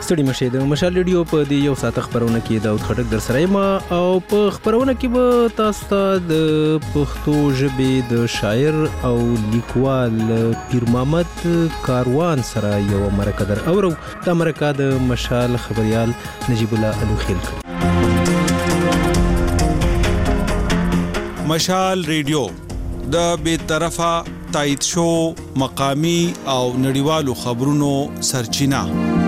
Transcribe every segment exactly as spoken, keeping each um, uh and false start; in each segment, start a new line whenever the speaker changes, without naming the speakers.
ستړي مشه د مشال ریډیو په دې یو ساعت خبرونه کې داود خټک در سره یم او په خبرونه کې به تاسو ته د پښتو ژبې د شاعر او لیکوال پیر محمد کاروان سره یو مرکه در اورو. دا مرکه د مشال خبريال نجیب الله الوخیل کړ.
مشال ریډیو د بی‌طرفه تایید شو مقامی او نړیوالو خبرونو سرچینه.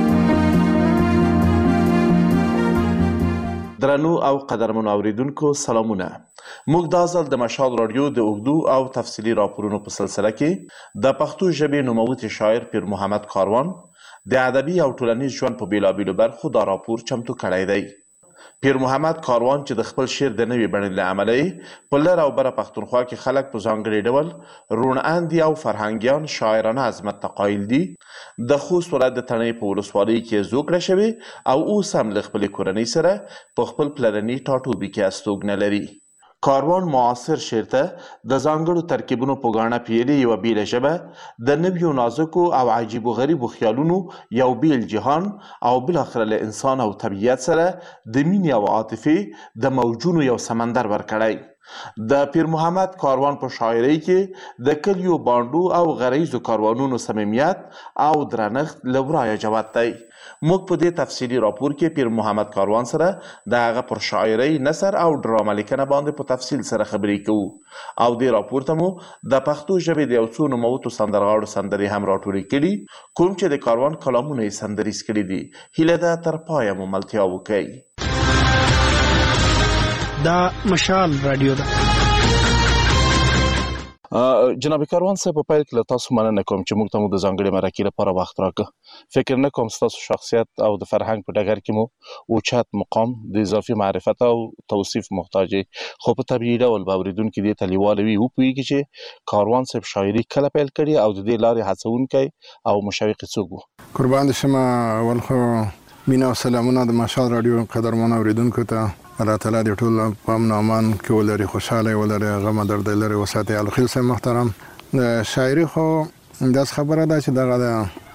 درنو او قدرمنو اوریدونکو سلامونه. موږ دا ځل د مشال رادیو د اوږدو او تفصیلي راپورونو په سلسله کې د پښتو ژبې نوموتی شاعر پیر محمد کاروان د ادبي او ټولنیز ژوند په بیلابیلو برخو دا راپور چمتو کړی دی. پیر محمد کاروان چې د خپل شعر د نوې بڼې له امله په لر او بره پښتونخوا کې خلک په ځانګړي ډول روڼاندي او فرهنګیان شاعرانه عظمت ته قایل دي. د خوست ولایت د تڼۍ په ولسوالۍ کې زوی کړه شوی او اوس هم له خپلې کورنۍ سره په خپل پلرني ټاټوبي کې استوګنه لري. کاروان معاصر شعر ته د ځانګړو ترکیبونو په ګاڼه پیلې یوه بیله ژبه، د نویو نازکو او عجیبو غریبو خیالونو یو بیل جهان او بالاخره له انسان او طبیعت سره د مینې او عاطفې د موجونو یو سمندر ورکړی. د پیر محمد کاروان په شاعرۍ کې د کلیو بانډو او غریزو کاروانونو صمیمیت او درنښت له ورایه جوت دی. موږ په دې تفصیلي راپور کې پیر محمد کاروان سره د هغه پر شاعرۍ، نثر او ډرامه لیکنه باندې په تفصیل سره خبرې کوو او دې راپور ته مو د پښتو ژبې د یو څو نوموتو سندرغاړو سندرې هم راټولې کړي، کوم چې د کاروان کلامونه یې سندریز کړي دي. هیله ده تر پایه مو ملتیا وکړئ.
دا مشال رادیو ده.
جناب کاروان صاحب، په پیل کې له تاسو مننه کوم چې موږ ته مو د ځانګړې مرکې لپاره وخت راکړ. فکر نه کوم ستاسو شخصیت او د فرهنګ په ډګر کې مو اوچت مقام د اضافي معرفت او توصیف محتاج، خو په طبیعي ډول به اورېدونکي دې ته لیواله وي وپوهېږي چې کاروان صاحب شاعري کله پیل کړې او د دې لارې هڅونکی او مشوق یې څوک و.
قربان دې شمه. اول خو مینه او سلامونه د مشال رادیو قدرمنو اوریدونکو ته. الله تعالی دې ټول په امن او امان کې ولري، خوشاله ولري، غم درد لري وساتي. الخیل صاحب محترم، شاعري خو داس خبره ده چې دغه د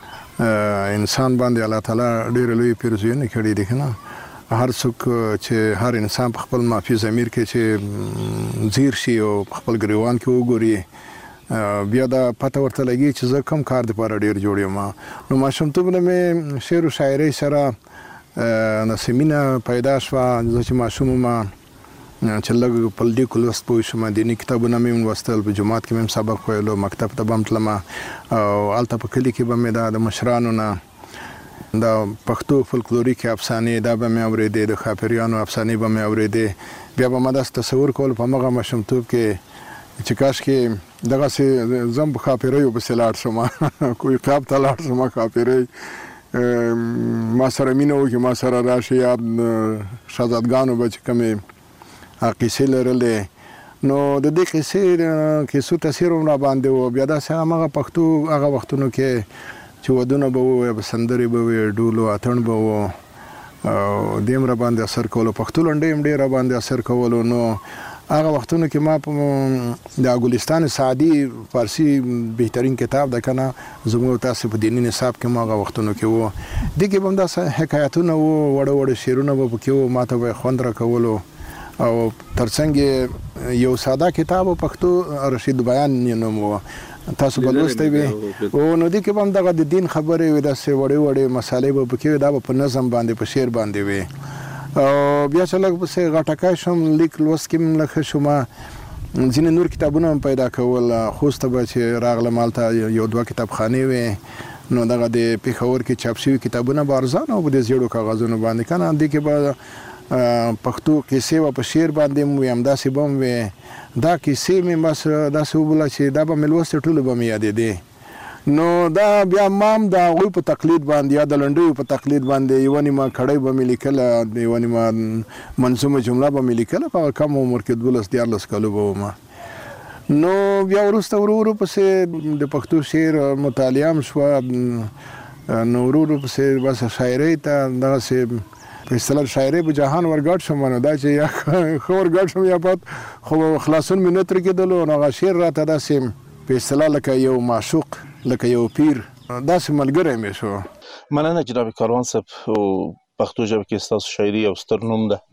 انسان باندې الله تعالی ډېر لوی پیرزوینې کړي دي کنه. هر څوک چې هر انسان په خپل معافي ضمیر کې چې زیر شي او په خپل ګریوان کې وګوري، بیا دا پته ورته لګي چې زه کوم کار دپاره ډېر جوړ یم. نو ماشومتوب نه مې شعر و شاعرۍ سره نسې مینه پیدا شوه. زه چې ماشوم وم چې لږ په لیکو لوست پوه شوم، دیني کتابونه مې لوستل، په جومات کې مې هم سبق ویلو، مکتب ته به هم تلم او هلته په کلي کې به مې دا د مشرانو نه دا پښتو فولکلوریکې افسانې دا به مې اورېدې، د ښاپیریانو افسانې به مې اورېدې. بیا به ما داسې تصور کول په همغه ماشومتوب کې چې کاشکې دغسې زه هم په ښاپیریو پسې لاړ شم، کوی قاب ته لاړ شم، ښاپیری ما سره مینه وکړي، ما سره راشي. یا شهزادګانو به چې کومې قیسې لرلې، نو د دې قیسې کیسو تاثیر هم راباندې و. بیا داسې همغه پښتو هغه وختونو کې چې ودونه به وو، یا به سندرې به وې، ډول و اتڼ به وو، دې هم راباندې اثر کولو. پښتو لنډۍ هم ډېر راباندې اثر کولو. نو هغه وختونو کې ما په د ګلستان سعدي فارسي بهترین کتاب ده کنه، زموږ تاسو په دیني نصاب کې ما هغه وختونو کې وو. دې کې به هم داسې حکایتونه وو، وړه وړه شعرونه به پکې وو، ما ته به یې خوند راکولو. او تر څنګ یو ساده کتاب پښتو رشید بیان نوم و، تاسو به لوستی وي. او نو دې کې به هم دغه د دین خبرې وي، داسې وړې وړې مسالې به پکې وي، دا به په نظم باندې په شعر باندې وي. او بیا چې لږ پسې غټکی شوم، لیک لوست کې هم لږ ښه شوم، ځینې نور کتابونه هم پیدا کول. خوست ته به چې راغلم هلته یو دوه کتابخانې وې، نو دغه د پېښور کې چاپ شوي کتابونه به ارزانه وو د زیړو کاغذونو باندې کنه. دې کې به پښتو کیسې به په شعر باندې هم وي، همداسې به هم وي. دا کیسې مې بس داسې وبوله چې دا به مې لوستې ټولې به مې یادېدې. نو دا بیا ما هم د هغوی په تقلید باندې یا د لنډیو په تقلید باندې یوه نیمه کړۍ به مې لیکله، یوه نیمه منظومه جمله به مې لیکله. په کم عمر کې دولس دیارلس کالو به وم. نو بیا وروسته ورو ورو پسې د پښتو شعر مطالعه هم شوه. نو ورو ورو پسې بس شاعرۍ ته دغسې په اصطلاح شاعرۍ په جهان ورګډ شوم. نو دا چې یا ښه ورګډ شوم یا بد، خو خلاصون مې نه ترې کېدلو. نو هغه شعر راته داسې په اصطلاح لکه یو معشوق، لکه یو پیر، داسې ملګری مې شو.
مننه جناب کاروان صاحب. پښتو ژبه کې ستاسو شاعري یو ستر نوم ده.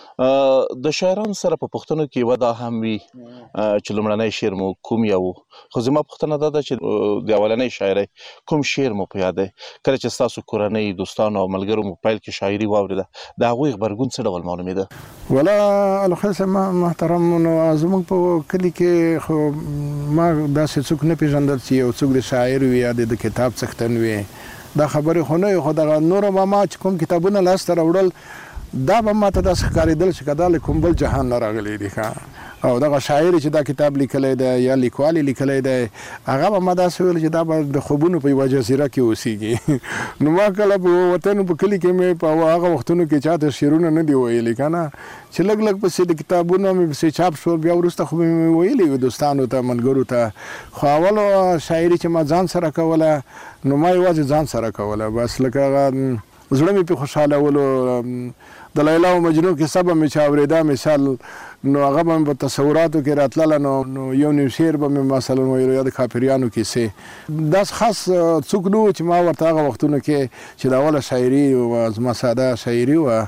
د شاعرانو سره په پوښتنو کې یوه دا هم وي چې لومړنی شعر مو کوم یو و، خو زما پوښتنه دا ده چې د اولنۍ شاعرۍ کوم شعر مو په یاد دی؟ کله چې ستاسو کورنۍ، دوستانو او ملګرو مو پیل کې شاعري واورېده، د هغوی غبرګون څه ډول معلومېده؟
ولا الخیل صاحب محترم، نو زموږ په کلي کې خو ما داسې څوک نه پېژندل چې یو څوک د شاعر وي یا د کتاب څښتن وي. دا خبرې خو نه وي، خو دغه نورو ما چې کوم کتابونه لاسته راوړل دا به ماته داسې ښکارېدل چې که دا له کوم بل جهان نه راغلی دي ښه. او دغه شاعر چې دا کتاب لیکلی دی یا لیکوال یې لیکلی دی هغه به ما داسې ویل چې دا به د خوبونو په یوه جزیره کې اوسېږي. نو ما کله په وطن په کلي کې مې په هغه وختونو کې چاته شعرونه نه دي ویلي که نه، چې لږ لږ پسې د کتابونو مې پسې چاپ شول، بیا وروسته خو مې ویلي وي دوستانو ته، ملګرو ته. خو اولو شاعري چې ما ځان سره کوله نو ما یوازې ځان سره کوله، بس لکه هغه زړه مې پې خوشحالولو. د لیلا او مجنون کیسه به مې چې اورېده مثال، نو هغه به مې په تصوراتو کې راتلله، نو یو نیم شعر به مې مثلا ویلو یا د کاپریانو کیسې. داس خاص څوک نه و چې ما ورته هغه وختونو کې چې د اوله شاعري وه، زما ساده شاعري وه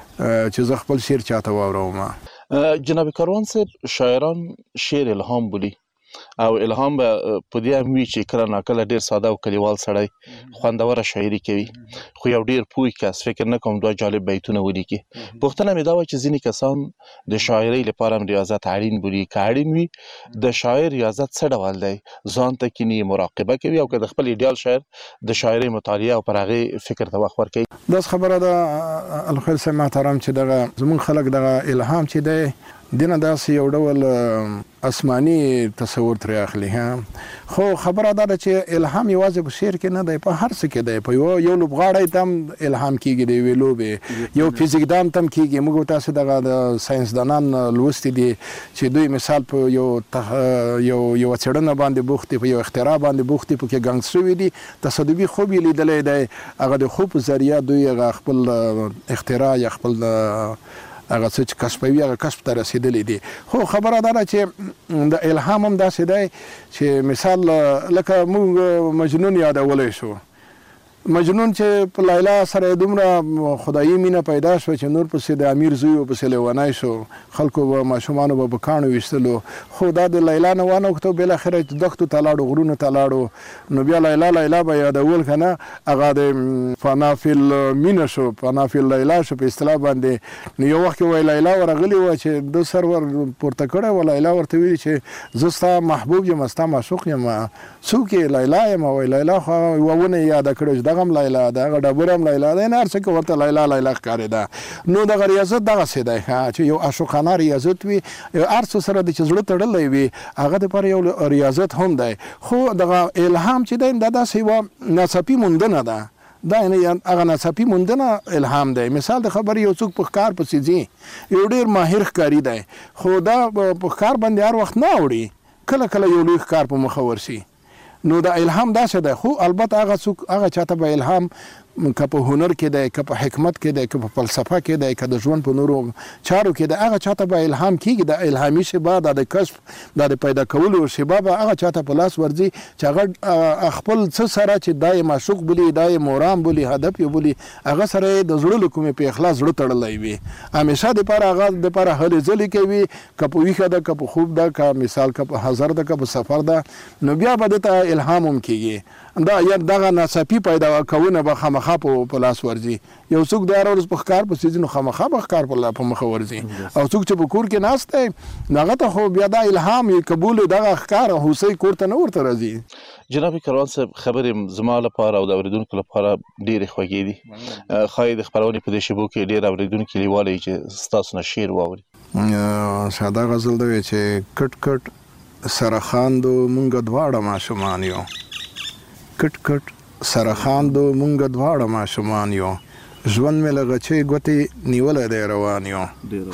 چې زه خپل شعر چاته واوروم.
جناب کاروان صاحب، شاعران شعر الهام بولي، او الهام به په دې هم وي چې کله ناکله ډېر ساده او کلیوال سړی خوندوره شاعري کوي، خو یو ډېر پوه کس فکر نه کوم دوه جالب بیتونه ولیکي. پوښتنه مې دا وه چې ځینې کسان د شاعرۍ لپاره هم ریاضت اړین بولي. که اړین وي د شاعر ریاضت څه ډول دی؟ ځان ته کیني، مراقبه کوي، او که د خپل ایډیال شاعر د شاعرۍ مطالعه او پر هغې فکر ته وخت ورکوي؟
داسې خبره ده الخیل صاحب محترم چې دغه زموږ خلک دغه الهام چې دی دینه داسې یو ډول آسماني تصور ترې اخلي ها. خو خبره دا ده چې الهام یوازې په شعر کې نه دی، په هر څه کې دی. په یو یو لوبغاړی ته هم الهام کېږي د یوې لوبې، یو فزیکدان ته هم کېږي. موږ تاسو دغه د ساینسدانان لوستي دي چې دوی مثال په یو یو یوه څېړنه باندې بوخت دي، په یو اختراع باندې بوخت دي، پکې ګنګ شوي دي، تصادفي خوب یې لیدلی دی، هغه د خوب په ذریعه دوی هغه خپل اختراع یا خپل هغه څه چې کشفوي هغه کشف ته رسېدلی دي. خو خبره دا ده چې د الهام هم داسې دی چې مثال لکه موږ مجنون یادولی شو. مجنون چې په لیلا سره یې دومره خدایي مینه پیدا شوه چې نور پسې د امیر زوی ورپسې لیونی شو، خلکو به ماشومانو به په کاڼو ویشتلو. خو دا د لیلا نه وانوښتو، بالاخره چې دښتو ته لاړو، غرونو ته لاړو، نو بیا لیلا لیلا به یادول که نه، هغه د فنا فی المینه شو، فنا فی لیلا شو په اصطلاح باندې. نو یو وخت کې وایي لیلا ورغلې وه چې ده سر ور پورته کړی و، لیلا ورته ویلي چې زه ستا محبوب یم، ستا معشوق یم. څوک یې؟ لیلا یم. وایي لیلا خو یوه ونه یې یاده کړې چې هم لیلا ده، هغه ډبره هم لیلا ده، نه هر څه کې ورته لیلا لیلا ښکارېده. نو دغه ریاضت دغسې دی چې یو عاشقانه ریاضت وي، هر څه سره د چې زړه تړلی وي هغه دپاره یو ریاضت هم دی. خو دغه الهام چې دی دا داسې یوه ناڅاپي موندنه ده، دا هغه ناڅاپي موندنه الهام دی. مثال د خبرې یو څوک په ښکار پسې ځي، یو ډېر ماهر ښکاري دی، خو دا په ښکار باندې هر وخت نه اوړي، کله کله یو لوی ښکار په مخه ورشي. نو د الهام داسې دی. خو البته هغه څوک هغه چاته به الهام که په هنر کې دی، که په حکمت کې دی، که په فلسفه کې دی، که د ژوند په نورو چارو کې دی، هغه چاته به الهام کېږي. د الهامي شبه دا د کشف دا د پیدا کولو شبه به هغه چاته په لاس ورځي چې هغه خپل څه سره چې دا یې معشوق بولي، دا یې مرام بولي، هدف یې بولي، هغه سره یې د زړه له کومې په اخلاص زړه تړلی وي. همیشه دپاره هغه دپاره هلې ځلې کوي، که په ویښه ده، که په خوب ده، که مثال که په حضر ده، که په سفر ده، نو بیا به دته الهام هم کېږي. دا یا دغه ناڅاپي پیدا کونه به خامخا په لاس ورځي. یو څوک د هره ورځ په ښکار پسې ځي نو خامخا به ښکار په مخه ورځي. او څوک چې په کور کې ناست دی نو هغه ته خو بیا دا الهام یې قبول دغه ښکار هوسۍ کور ته نه ورته راځي.
جناب کاروان صاحب، خبرې زما لپاره او د اورېدونکو لپاره ډېرې خوږې دي. ښایي د خپرونې په دې شیبو کې ډېر اورېدونکي لیواله چې ستاسو نه شعر واوري.
ساده غزل دی چې کټ کټ سره خاندو مونږ دواړه ماشومان یو، کټ کټ سره خاندو مونږ دواړه ماشومان یو، ژوند مې له غچې ګوتې نیولی دی روان یو،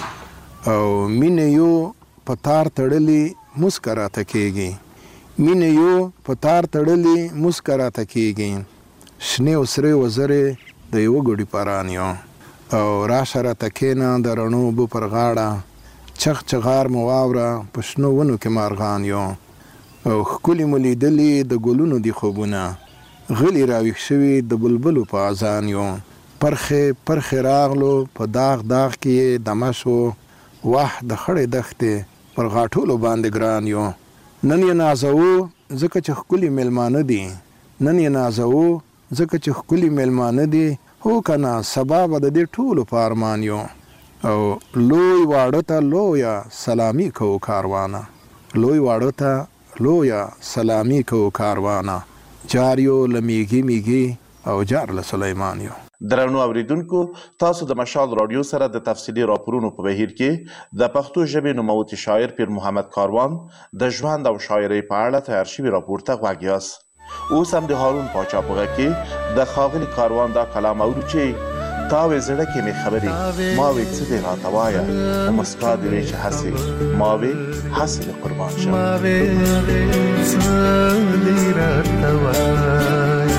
او مینې یو په تار تړلي مسکه راته کېږي، مینې یو په تار تړلي مسکه راته کېږي، شنې او سرې وزرې د یوه ګوډي پران یو، او راشه راته کښېنه د رڼو اوبو پر غاړه، چغ چغار مو واوره په شنو ونو کې مارغان یو، او ښکلي مو لیدلي د ګلونو دي خوبونه، غلی راویښ شوي د بلبلو په اذان یو پرخې پرخې راغلو په داغ داغ کې دمه شو واه د خړې دښتې پر غاټولو باندې ګران یو نن یې نازوو ځکه چې ښکلي میلمانه دي نن یې نازوو ځکه چې ښکلي میلمانه دي هو که نه سبا به د دې ټولو په ارمان یو او لوی واړه ته لویه سلامي کوو کاروانه لوی واړه ته لویه سلامي کوو کاروانه جار یو له میږي میږي او جار له سلیمان یو
درنو اوریدونکو تاسو د مشال رادیو سره د تفصیلي راپورونو په بهیر کې د پښتو ژبې نوموتی شاعر پیر محمد کاروان د ژوند او شاعرۍ په اړه تیار شوي راپور ته غوږ یاست. اوس هم د هارون پاچا په غږ کې د ښاغلي کاروان دا کلام اورو چې تا وې زړه کې مې خبرې ما وې څه دې راته وایه په مسکا دې وې چې هسې ما وې هسې دې قربان شم ما وې څه دې راته وایه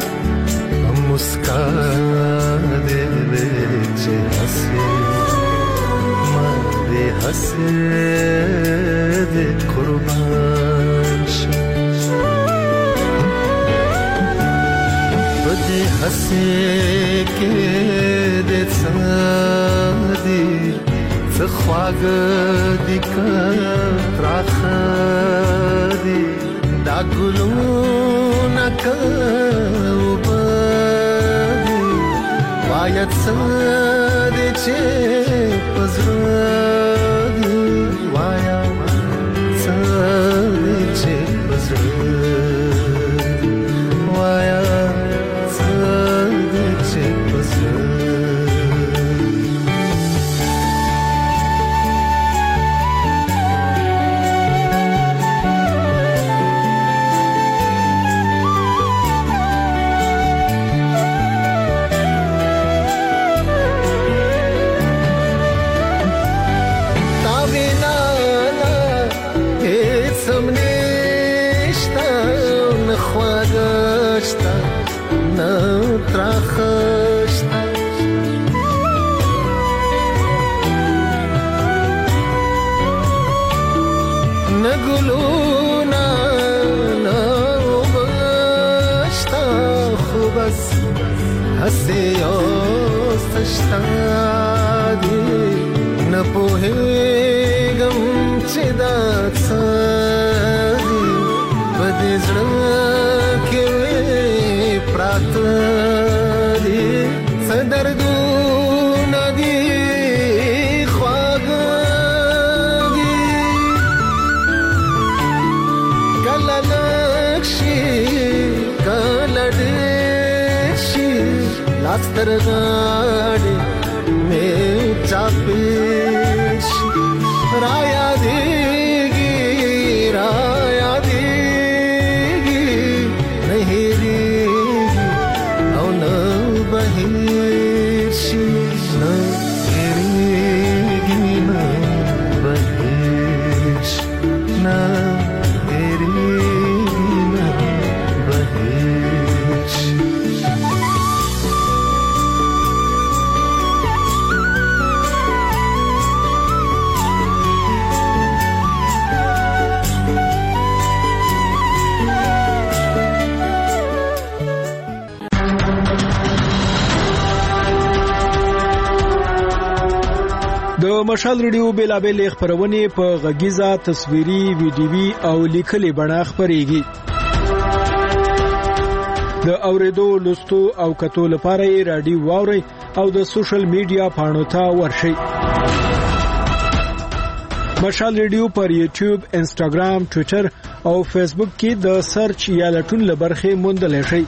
مسکا دے بیچے ہسے ماں دے ہسے دے قربان بدے ہسے کے دے سادی سخواگ دی کتراخ دی دا گلون کب باید ساده چه پزرادی باید ساده چه پزرادی باید ساده چه پزرادی هستی آستشتا دی نپوهیگم چه داد سادی بدی زڑکی وی پراتا دی سدردو ندی خواگا دی کلا نکشی کلا دیشی لاستر غاڑی میں چاپیش رایا دیگی رایا دیگی نہیں دیگی او نہ بہیشی نہ دیگی نہ بہیش نہ دیگی نہ بہیش
د مشال ریډیو بیلابل خبرونه په غږیزه تصویري ویډیوي او لیکلي بڼه خبريږي. د اوریدو لوستو او کتو لپاره رادیو واوري او د سوشل میډیا پاڼو ته ورشي. مشال ریډیو پر یوټیوب، انسټاګرام، ټوئیټر او فیسبوک کې د سرچ یا لټون لبرخه موندل شي.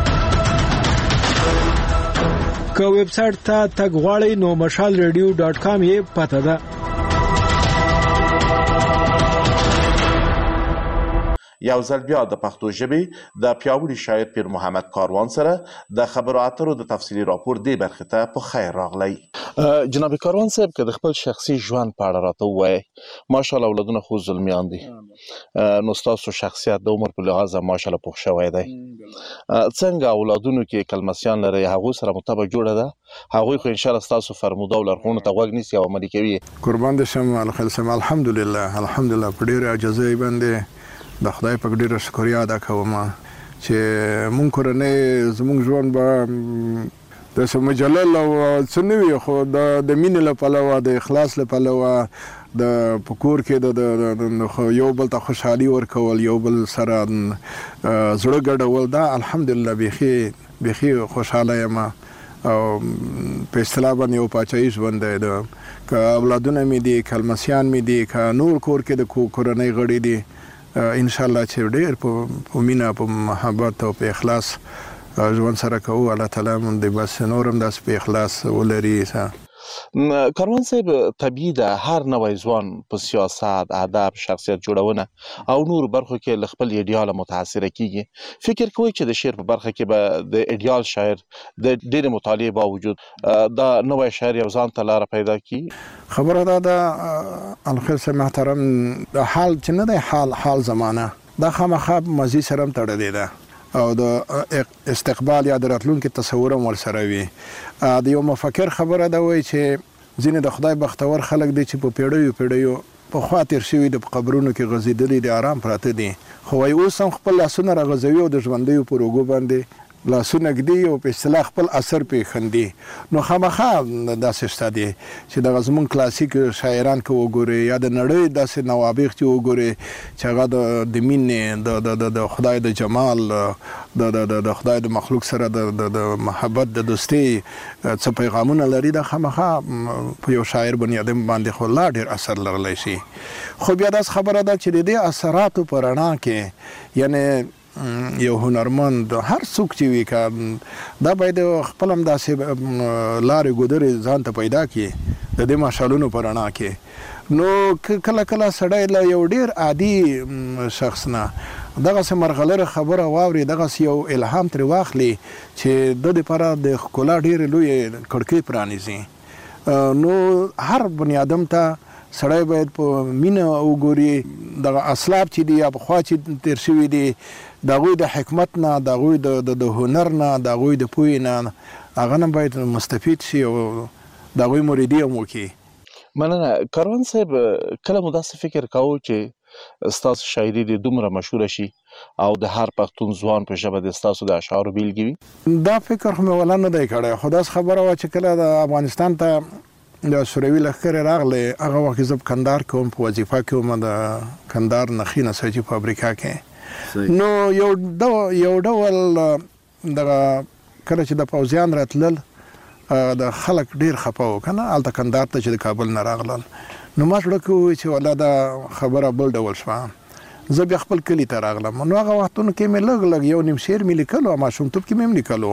که ویب سټ ته تګ غواړئ نو مشال ریډیو ډاټ کام یې پته ده.
یو ځل بیا د پښتو ژبې د پیاوړي شاعر پیر محمد کاروان سره د خبرو اترو د تفصیلي راپور دی برخه ته په خیر راغلی. جناب کاروان صاحب که د خپل شخصي ژوند په اړه راته ووایئ، ماشاءالله اولادونه خو زلمیان دي، نو ستاسو شخصیت د عمر په لحاظ ماشاءالله پوخ شوی دی. څنګه اولادونو کې کلمسیان لري، هغوی سره مطابق جوړه ده؟ هغوی خو انشاءالله ستاسو فرموده او لارښوونو ته غوږ نیسي او عملي کوي؟
قربان دې شم الخیل سم الحمدلله الحمدلله په ډېرې عاجزۍ باندې د خدای په ډېره شکریا ادا کوم چې مونږ کورنۍ زمونږ ژوند به داسې مجلل او څه نه وي، خو د مینې له پلوه، د اخلاص له پلوه، د په کور کې د یو بل ته خوشحالي ورکول، یو بل سره زړه ګډول، دا الحمدلله بیخي بیخي خوشحاله یم. او په اصطلاح باندې یو پاچاهي ژوند دی. د که اولادونه مې دي، که لمسیان مې دي، که نور کور کې د کورنۍ غړي دي، انشاءالله چې ډېر په مینه، په محبت او په اخلاص ژوند سره کوو. الله تعالی مونږ د بس نور هم داسې په اخلاص ولري.
کاروان صاحب، طبیعي ده هر نوی ځوان په سیاست، ادب، شخصیت جوړونه او نور برخو کې له خپل ایډیال متاثره کیږي. فکر کوئ چې د شعر په برخه کې به د ایډیال شاعر د ډېرې مطالعې باوجود دا نوی شاعر یو ځان ته لاره پیدا کړي؟
خبره دا ده الخیل صاحب محترم، د حال چې نه دی، حال حال زمانه دا خامخا ماضي سره هم تړلې ده او د استقبال یا د راتلونکي تصور هم ورسره وي. د یو مفکر خبره ده وایي چې ځینې د خدای بختور خلک دي چې په پیړیو پیړیو پخوا تېر شوي د په قبرونو کې غځېدلي دي، آرام پراته دي، خو وایي اوس هم خپل لاسونه راغځوي او د ژوندیو په روږو باندې لاسونه ږدي او په اصطلاح خپل اثر پرې ښندي. نو خامخا داسې شته دي چې دغه زموږ کلاسیک شاعران که وګورئ، یا د نړۍ داسې نوابغ چې وګورئ چې هغه د مینې، د خدای د جمال، د خدای د مخلوق سره د محبت، د دوستۍ څه پیغامونه لري، دا خامخا په یو شاعر بني ادم باندې خو لا ډېر اثر لرلی شي. خو بیا داسې خبره ده چې د دې اثراتو په رڼا کې یعنې یو هنرمند هر څوک چې وي که دا باید خپل هم داسې لارې ګودرې ځان ته پیدا کړي د دې مشالونو په رڼا کې. نو کله کله سړی له یو ډېر عادي شخص نه دغسې مرغلره خبره واوري، دغسې یو الهام ترې واخلي چې د دپاره د ښکلا ډېرې لویې کړکۍ پرانیزي. نو هر بني آدم ته سړی باید په مینه وګوري، دغه اسلاب چې دي یا پخوا چې تېر شوي دي د هغوی د حکمت نه، د هغوی د هنر نه، د هغوی د پوهې نه هغه نه باید مستفید شي او د هغوی مریدي هم وکړي.
مننه. کاروان صاحب، کله مو داسې فکر کاوه چې ستاسو شاعري دې دومره مشهوره شي او د هر پښتون ځوان په ژبه د ستاسو د اشعارو بیلګې وي؟
دا فکر خو مې ولا نه دی کړی، خو داسې خبره وه چې کله د افغانستان ته د سوروي لښکرې راغلی، هغه وخت زه په کندهار کې وم، په وظیفه کې وم د کندهار نخي نساجي فابریکه کې. نو یو ډول یو ډول دغه کله چې د پوځیان راتلل د خلک ډېر خفه وو که نه، هلته کندهار ته چې د کابل نه راغلل، نو ما زړه کې وویل چې والله دا خبره بل ډول شوه. زه بیا خپل کلي ته راغلم. نو هغه وختونو کې مې لږ لږ یو نیم شعر مې لیکلو، ماشومتوب کې مې هم لیکلو،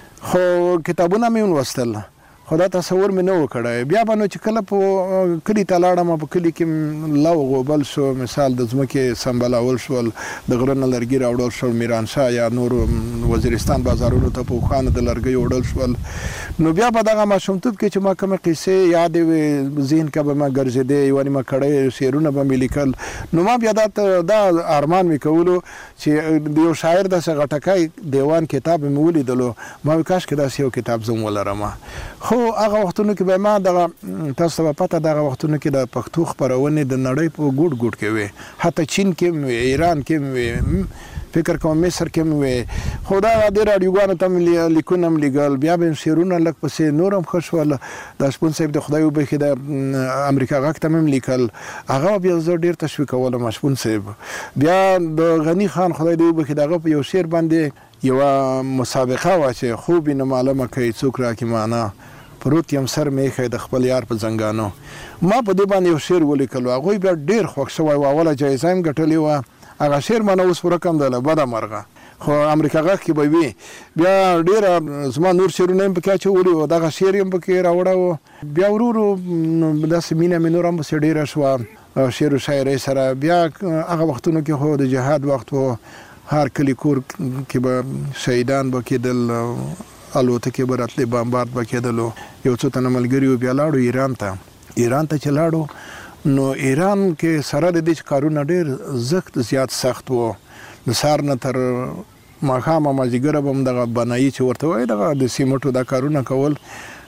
خو کتابونه مې ولوستل، خو دا تصور مې نه و کړی. بیا به نو چې کله په کلي ته لاړم، په کلي کې لو غوبل شو، مثال د ځمکې سمبالول شول، د غره نه لرګي راوړل شول، میرانشاه یا نور وزیرستان بازارونو ته په اوښانو د لرګیو وړل شول. نو بیا به دغه ماشومتوب کې چې ما کومې قصې یادې وې ذهن کې به ما ګرځېدې، یوه نیمه کړۍ شعرونه به مې لیکل. نو ما بیا دا دا ارمان مې کولو چې د یو شاعر داسې غټکی دیوان کتاب مې ولیدلو، ما وایي کاشکې داسې یو کتاب زه هم ولرم. خو هغه وختونو کې به ما دغه تاسو ته به پته دغه وختونو کې د پښتو خپرونې د نړۍ په ګوټ ګوټ کې وې، حتی چین کې هم وې، ایران کې هم وې، فکر کوم مصر کې هم وې. خو دا د راډیوګانو ته مې لیکونه هم لیکل، بیا به مې شعرونه لږ پسې نور هم ښه شول. د شپون صاحب د خدای وبښي د امریکا غږ ته مې هم لیکل، هغه بیا زه ډېر تشویقولم شپون صاحب. بیا د غني خان خدای دې وبښي د هغه په یو شعر باندې یوه مسابقه وه چې خوب یې نه معلومه کوي څوک راکړي معنا، پروت یم سر میخی د خپل یار په زنګانو. ما په دې باندې یو شعر ولیکلو، هغوی بیا ډېر خوښ شوی و، اوله جایزه هم ګټلې وه. هغه شعر ما نه اوس پوره کم دی له بده مرغه، خو امریکا غږ کې به وي. بیا ډېره زما نور شعرونه هم پکې اچولي وو، دغه شعر هم پکې راوړی وو. بیا ورو ورو داسې مینه مې نور هم پسې ډېره شوه شعر و شاعرۍ سره. بیا هغه وختونو کې خو د جهاد وخت و، هر کلي کور کې به شهیدان به کېدل، الوتکې به راتلې، بمبارد به کېدلو. یو څو تنه ملګري وو، بیا لاړو ایران ته. ایران ته چې لاړو نو ایران کې سره د دې چې کارونه ډېر زښت زیات سخت وو، د سهار نه تر ماښامه مازدیګره به هم دغه بنایي چې ورته وایي دغه د سیمټو دا کارونه کول.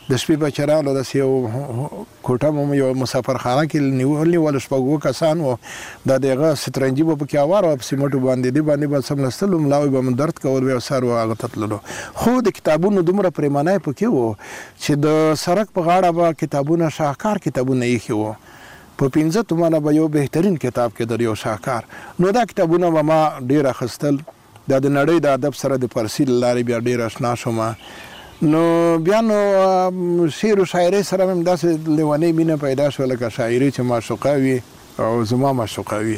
د شپې به چې راغلو داسې یو کوټه مو یو مسافرخانه کې نیول شپږ اووه کسان وو دا د هغه سترنجي به پکې هوار وه په سیمټو باندې دې باندې به څملستلو ملاوې به مو درد کول بیا سر و هغه ته تللو خو د کتابونو دومره پرېمانۍ پکې وو چې د سړک په غاړه به کتابونه شاهکار کتابونه ایښي وو په پنځه تومنه به یو بهترین کتاب کېدل یو شاهکار نو دا کتابونه به ما ډېر اخیستل دا د نړۍ د ادب سره د فارسي له لارې بیا ډېر اشنا شوم نو بیا نو شعر و شاعرۍ سره مې داسې لیونۍ مینه پیدا شوه لکه شاعري چې معشوقه وي او زما معشوقه وي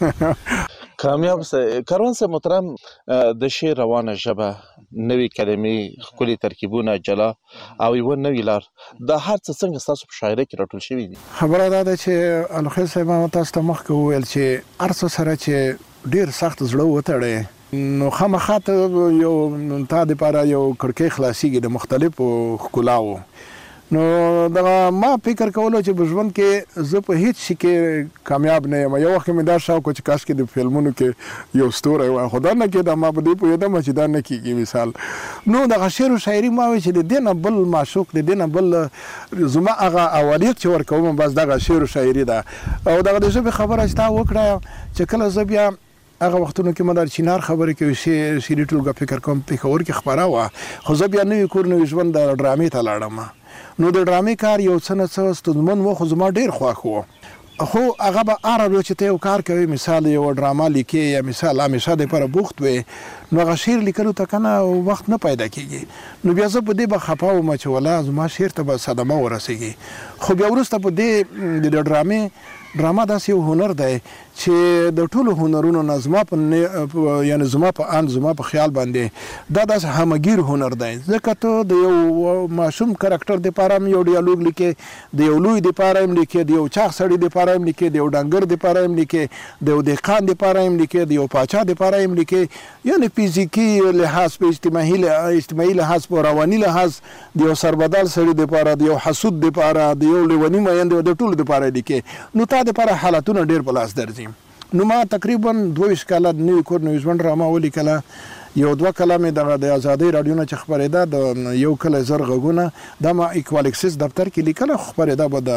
کامیاب کاروان صاحب محترم د شعر روانه ژبه نوې کلمې ښکلي ترکیبونه جلا او یوه نوې لار دا هر څه څنګه ستاسو په شاعرۍ کې راټول شوي دي
خبره دا ده چې الخیل صاحب ما تاسو ته مخکې وویل چې هر څه سره چې ډېر سخت زړه وتړی نو خامخا ته یو تا دپاره یو کړکۍ خلاصېږي د مختلفو ښکلاوو نو دغه ما فکر کولو چې په ژوند کې زه په هیڅ شي کې کامیاب نه یم یو وخت کې مې دا شوق و چې کاش کې د فلمونو کې یو ستوری وای خو دا نه کېده ما په دې پوهېدم چې دا نه کېږي مثال نو دغه شعر و شاعري ما وایي چې د دې نه بل معشوق د دې نه بل زما هغه اولیت چې ورکوم بس دغه شعر و شاعري ده او دغه د ژبې خبره چې تا وکړه چې کله زه بیا هغه وختونو کې ما د چینار خبرې کوي شعري ټولګه فکر کوم پېښور کې خپره وه خو زه بیا نوي کور نوي ژوند د ډرامې ته لاړم نو د ډرامې کار یو څه نه څه ستونزمن و خو زما ډېر خوښ و خو هغه به هره ورځ چې ته یو کار کوې مثال یوه ډرامه لیکې یا مثال همیشه دپاره بوخت وې نو هغه شعر لیکلو ته که نه وخت نه پیدا کېږي نو بیا زه په دې به خفه وم چې والله زما شعر ته به صدمه ورسېږي خو بیا وروسته په دې د ډرامې ډرامه داسې یو هنر دی چې د ټولو هنرونو نه زما په یعنې زما په اند زما په خیال باندې دا داسې همګیر هنر دی ځکه ته د یو ماشوم کرکټر دپاره هم یو ډیالوګ لیکې د یو لوی دپاره هم لیکې د یو چاغ سړي دپاره هم لیکې د یو ډنګر دپاره هم لیکې د یو دهقان دپاره هم لیکې د یو پاچا دپاره هم لیکې یعنې فزیکي لحاظ په اجتماعي اجتماعي لحاظ په رواني لحاظ د یو سربدال سړي دپاره د یو حسود دپاره د یو لیوني مین د ټولو دپاره لیکې نو تا دپاره حالتونه ډېر په لاس درځي نو ما تقریبا دوه ویشت کاله د نوي کور نوي ژوند ډرامه ولیکله یو دوه کاله مې دغه د ازادۍ راډیو نه چې خپرېده د یو کلی زر غږونه دا ما ایکوالکسیس دفتر کې لیکله خو خپرېده به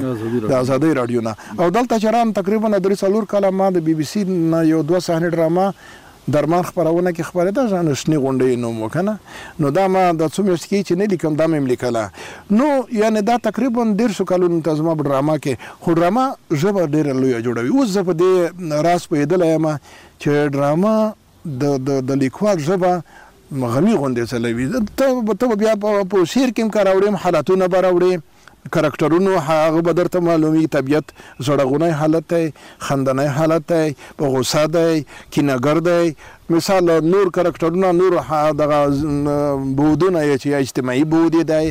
د ازادۍ راډیو نه او دلته چې رام تقریبا درې څلور کاله ما د بي بي سي نه یو دوه صحنې ډرامه درمان خپرونه کې خپرېده ځان شنې غونډۍ نوم و که نه نو دا ما د څو میاشتې کې چې نه لیکم دا مې هم لیکله نو یعنې دا تقریبا دېرشو کلونو ته زما په ډرامه کې خو ډرامه ژبه ډېره لویه جوړوي اوس زه په دې راز پوهېدلی یم چې ډرامه د د لیکوال ژبه غمي غوندې چلوي ته ته به بیا په شعر کې هم که راوړې حالتونه به راوړې کرکټرونو هغه به درته معلومي طبیعت زړغونی حالت دی خندنی حالت دی په غوسه دی کینهګر دی مثال نور کرکټرونه نور دغه بودونه یې چې یا اجتماعي بود دی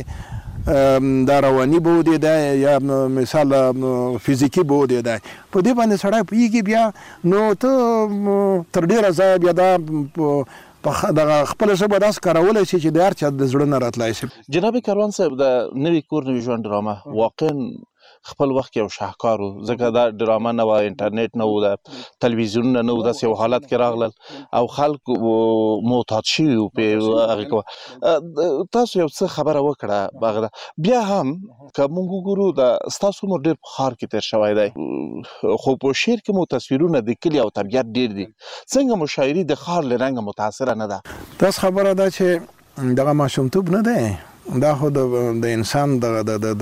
دا رواني بود دی یا مثال فزیکي بود دی په دې باندې سړی پوهېږي بیا نو ته تر ډېره ځایه بیا دا دغه خپله ژبه داسې کارولی شي چې د هر چا د زړه نه راتلی شي
جناب کاروان صاحب د نوي کور نوي ژوند ډرامه واقعا خپل وخت یو شاهکار و ځکه دا ډرامه نه وه انټرنیټ نه و د تلویزیونونه نه و داسې یو حالت کې راغلل او خلک معتاد شوي وو پرې هغې کوه تاسو یو څه خبره وکړه په هغه ده بیا هم که موږ وګورو د ستاسو عمر ډېر په ښار کې تېر شوی دی خو په شعر کې مو تصویرونه د کلي او طبیعت ډېر دي څنګه مو شاعري د ښار له رنګه متاثره نه ده
داسې خبره ده چې دغه ماشومتوب نه دی دا خو د انسان د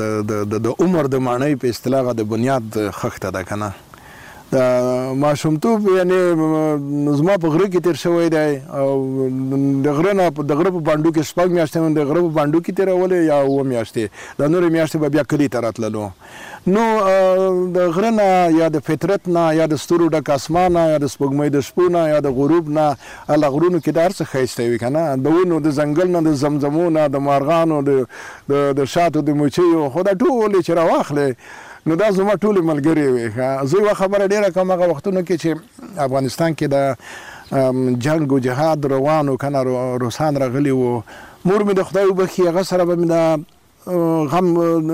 د عمر د معنی په اصطلاح د بنیاد خښته ده که نه د ماشومتوب یعنې زما په غره کې تېر شوی دی او د غره نه د غره په بانډو کې شپږ میاشتې مې د غره په بانډو کې تېرولې یا اووه میاشتې دا نورې میاشتې به بیا کلي ته راتللو نو د غره نه یا د فطرت نه یا د ستورو ډک اسمان نه یا د سپوږمۍ د شپو نه یا د غروب نه هله غرونو کې د هر څه ښایسته وي که نه د ونو د ځنګل نه د زمزمو نه د مارغانو د شاتو د مچیو خو دا ټولې چې راواخلې نو دا زما ټولې ملګرې وې زه یوه خبره ډېره کوم هغه وختونو کې چې افغانستان کې د جنګ و جهاد روان و که نه روسان راغلي وو مور مې د خدای وبخي هغه سره به مې د غم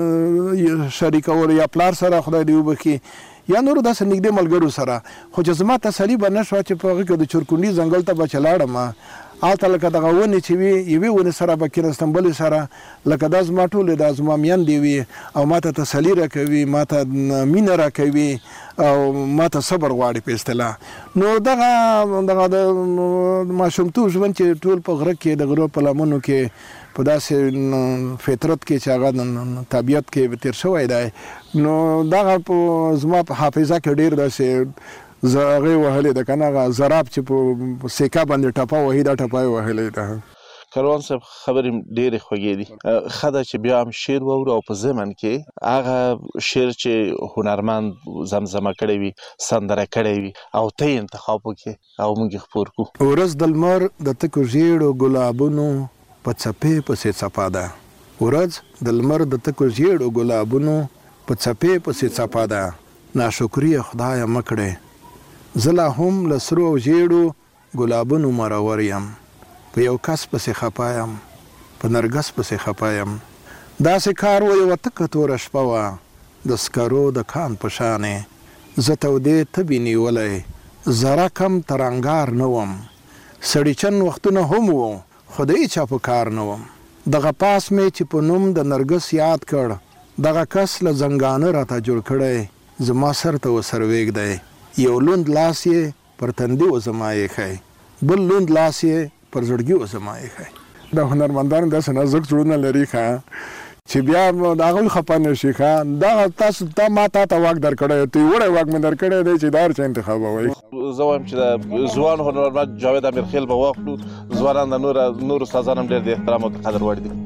شریکول یا پلار سره خدای دې وبخي یا نورو داسې نږدې ملګرو سره خو چې زما تسلي به نه شوه چې په هغې کې د چرکونډي ځنګل ته به چې لاړم الته لکه دغه ونې چې وي یوې ونې سره به کېناستم بلې سره لکه دا زما ټولې دا زما میندې وي او ما ته تسلي راکوي ما ته مینه راکوي او ما ته صبر غواړي په اصطلاح. نو دغه دغه د ماشومتوب ژوند چې ټول په غره کې د غرو په لمنو کې په داسې فطرت کې چې هغه طبیعت کې تیر شوی دی نو دغه په زما په حافظه کې ډېر داسې زغې وهلې ده که نه هغه ضراب چې په سیکه باندې ټپه وهي دا ټپه یې وهلې ده.
کاروان صاحب خبرې ډېرې خوږې دي. ښه ده چې بیا هم شعر واورو او په ضمن کې هغه شعر چې هنرمند زمزمه کړی وي سندره کړی وي او ته یې انتخاب وکړې او موږ یې خپور کړو.
ورځ د لمر د تکو ژیړو ګلابونو په څپې پسې څپا ده ورځ د لمر د تکو ژیړو ګلابونو په څپې پسې څپا ده ناشکري خدایه مه کړې زه لا هم له سرو او ژیړو ګلابونو مرور یم په یو کس پسې خفه یم په نرګس پسې خفه یم داسې کار و یوه تکه توره شپه وه د سکرو د کان په شانې زه تودې تبې نیولی ذره کم ترانګار نه وم سړیچن وختونه هم وو خو د هېچا په کار نه وم دغه پاس مې چې په نوم د نرګس یاد کړ دغه کس له زنګانه راته جوړ کړی زما سر ته وسرویږ دی یو لوند لاس یې پر تندي و زما ایښی بل لوند لاس یې پر زړګي و زما ایښی. د هنرمندانو داسې نازک زړونه لري ښه چې بیا د هغوی خفه نه شي ښه دغه تاسو تا ما تا ته واک درکړی ته یې وړی واک مې درکړی دی چې دا هر څه انتخابوئ.
زه وایم چې د ځوان هنرمند جاوید امیرخیل به واخلو. ځوانان د نور استادان هم ډېر د احترام او د قدر وړ دي.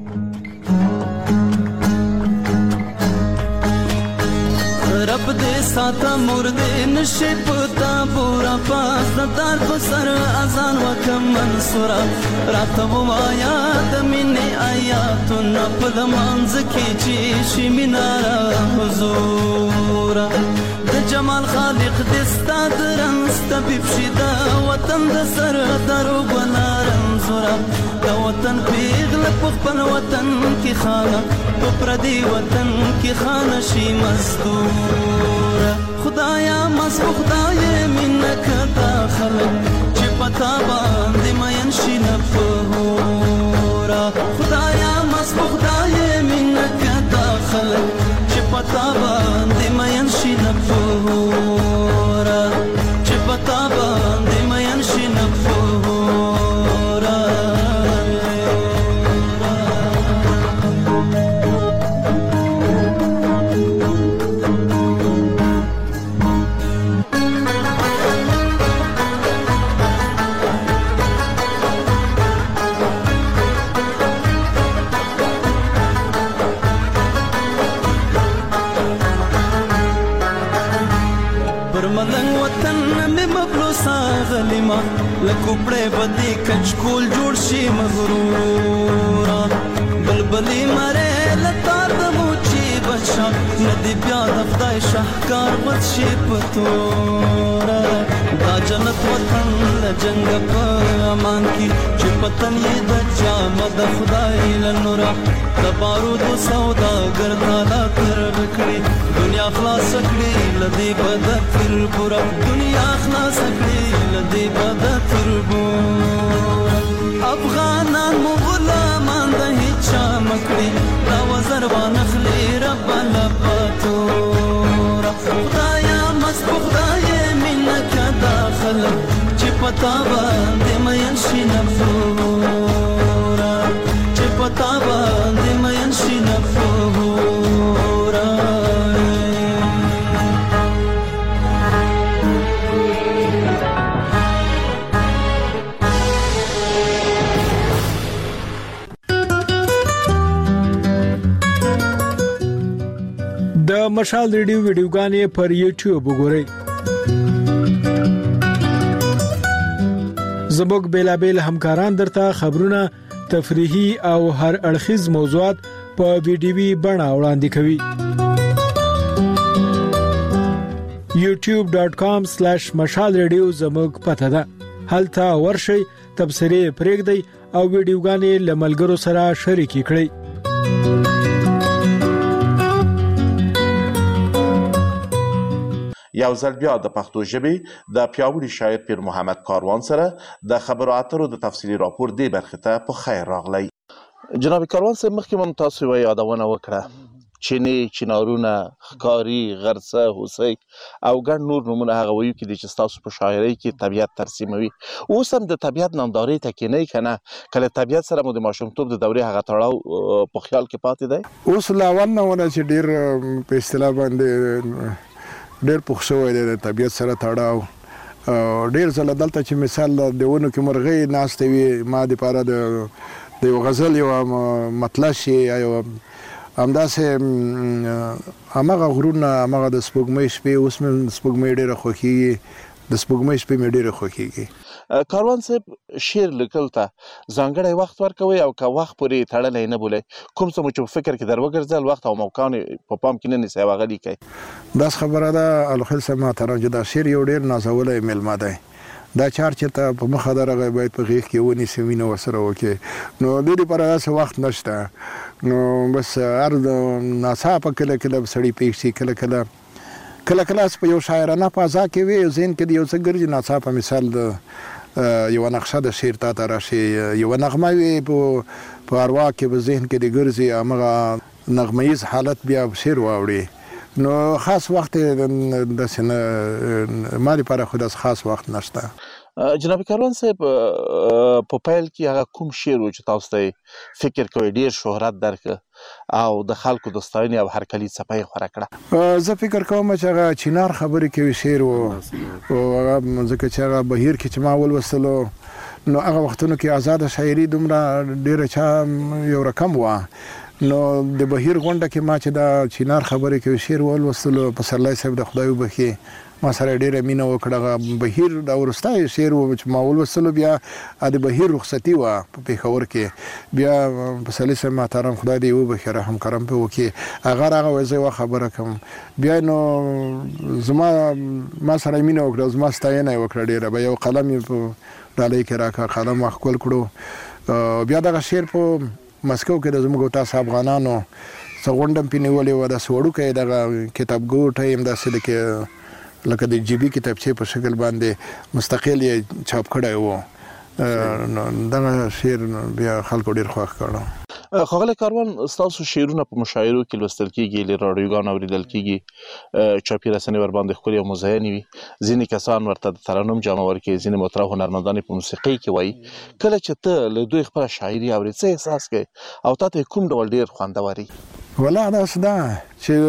رب دې ساته مرده نشي پتا پورا پاس دار په سر اذان وکم منصورا راته وایا د مینې آیاتونه په لمانځ کې چې شي میناره حضور د جمال خالق دې ستاد رنس طبيب شي د وطن د سر درو بلارم زورا د وطن پیغله په خپل وطن کې خانه په پردي وطن کې خانه شي مزدور خدایا مسبو خدای منک داخل چې پتا باندې مین شي نه پهورا خدایا مسبو خدای منک داخل چې پتا باندې مین شي نه پهورا چې پتا باندې مین شي نه پهورا غلیما لکوپړې بدی کچکول جوړ شي مغرورا بلبلی مره لتا د موچی بچا ندی بیا د خدای شاهکار بد شي پتورا دا جنت وطن له جنگ په امان کی چې پتن یې د جامه د خدای لنورا د بارود سودا ګرځالا تر کړی دنیا خلاص کړی لدی بد تر پورا دنیا خلاص کړی لدی بد تر پورا افغانان مغلامان د هیچا مکړي دا وزر وانخلی رب لپاتورا خدایا مسبو خدای منک داخل چې پتا باندې مین شي نفورا چې پتا باندې مین شي نفورا
د مشال ریډیو ویډیوګانې پر یوټیوب وګورئ. زموږ بیلابیل همکاران درته خبرونه تفریحي او هر اړخیز موضوعات په ویډیوي بڼه وړاندې کوي. یوټیوب ډاٹ کام سلیش مشال ریډیو زموږ پته ده. هلته ورشئ تبصرې پرېږدئ او ویډیوګانې له ملګرو سره شریکې کړئ.
یو ځل بیا د پښتو ژبې د پیاوړي شاعر پیر محمد کاروان سره د خبرو اترو د تفصیلي راپور دې برخې ته په خیر راغلی. جناب کاروان صاحب، مخکې هم تاسو یوه یادونه وکړه، چینې، چنارونه، ښکاري، غرڅه، هوسۍ او ګڼ نور نومونه هغه ویونکي دي چې ستاسو په شاعرۍ کې طبیعت ترسیموي. اوس هم د طبیعت نندارې ته کینئ که نه؟ که له طبیعت سره مو د ماشومتوب د دورې هغه تړاو په خیال کې پاتې دی؟
اوس له اول نه ونه چې ډېر په اصطلاح باندې ډېر پوخ شوی دی د طبیعت سره تړاو. ډېر ځله دلته چې مثال د ونو کې مرغۍ ناستې وي، ما دپاره د یو غزل یوه مطلع شي یا یو همداسې هماغه غرونه، هماغه د سپوږمۍ شپې، اوس مې سپوږمۍ ډېره خوښېږي، د سپوږمۍ شپې مې ډېره خوښېږي.
کاروان صاحب، شعر لیکل ته ځانګړی وخت ورکوئ او که وخت پورې تړلی نه بولئ؟ کوم څه مو چې په فکر کې در وګرځېدل، وخت او موقعانې په پام کې نه نیسئ او هغه لیکئ؟
داسې خبره ده الخیل صاحب محترم چې دا شعر یو ډېر نازولی میلمه دی. دا چار چې ته په مخه درغی باید په غېږ کې ونیسې، مینه ورسره وکړې. نو دې دپاره داسې وخت نشته. نو بس هر ناڅاپه کله کله سړی پېښ شي، کله کله کله کله په یو شاعرانه فضا کې وي، ذهن کې د یو څه ګرځي، ناڅاپه مثال د یوه نقشه د شعر تا ته راشي، یوه نغمه وي په اروا کې، په ذهن کې دې ګرځي، همغه نغمهیز حالت بیا شعر واوړي. نو خاص وخت داسې نه، ما دپاره خو داسې خاص وخت نشته.
جناب کاروان صاحب، په پیل کې هغه کوم شعر و چې تاسو ته فکر کوئ ډېر شهرت درکړه او د خلکو د ستاینې او هرکلي څپه یې خوره کړه؟
زه فکر کوم چې هغه چنار خبرې کوي شعر و، هغه ځکه چې هغه بهیر کې چې ما ولوستلو، نو هغه وختونو کې آزاده شاعري دومره ډېره چا یو رقم وه. نو د بهیر غونډه کې ما چې دا چنار خبرې کوي شعر ولوستلو، پسرلی صاحب د خدای وبخښي ما سره ډېره مینه وکړه. بهیر دا وروستی شعر و چې ما ولوستلو، بیا د بهیر رخصتي وه په پېښور کې. بیا پسرلی صاحب محترم خدای دې وبخښي، رحم کرم پرې وکړي، هغه راغی وایي زه یوه خبره کوم. بیا نو زما ما سره یې مینه وکړه، زما ستاینه یې وکړه ډېره. به یو قلم یې په ډالۍ کې راکړه، قلم ما ښکل کړو. بیا دغه شعر په مسکو کې د زموږ تاسو افغانانو څه غونډه مې پې نیولې وه، داسې وړوکی دغه کتابګوټی یم، داسې لکه لکه د جیبي کتابچې په شکل باندې مستقل یې چاپ کړی و. نو دغه شعر بیا خلکو ډېر خوښ کړو.
ښاغلی کاروان، ستاسو شعرونه په مشاعرو کې لوستل کېږي، له راډیوګانو اورېدل کېږي، چاپي رسنۍ ورباندې ښکلې او مزینې وي. ځینې کسان ورته د ترنم جامه ورکوي، ځینې مطرح هنرمندان په موسیقۍ کې وایي. کله چې ته له دوی خپله شاعري اورې، څه احساس کوې او تا ته کوم ډول ډېر خوندور وي؟
والله داسې ده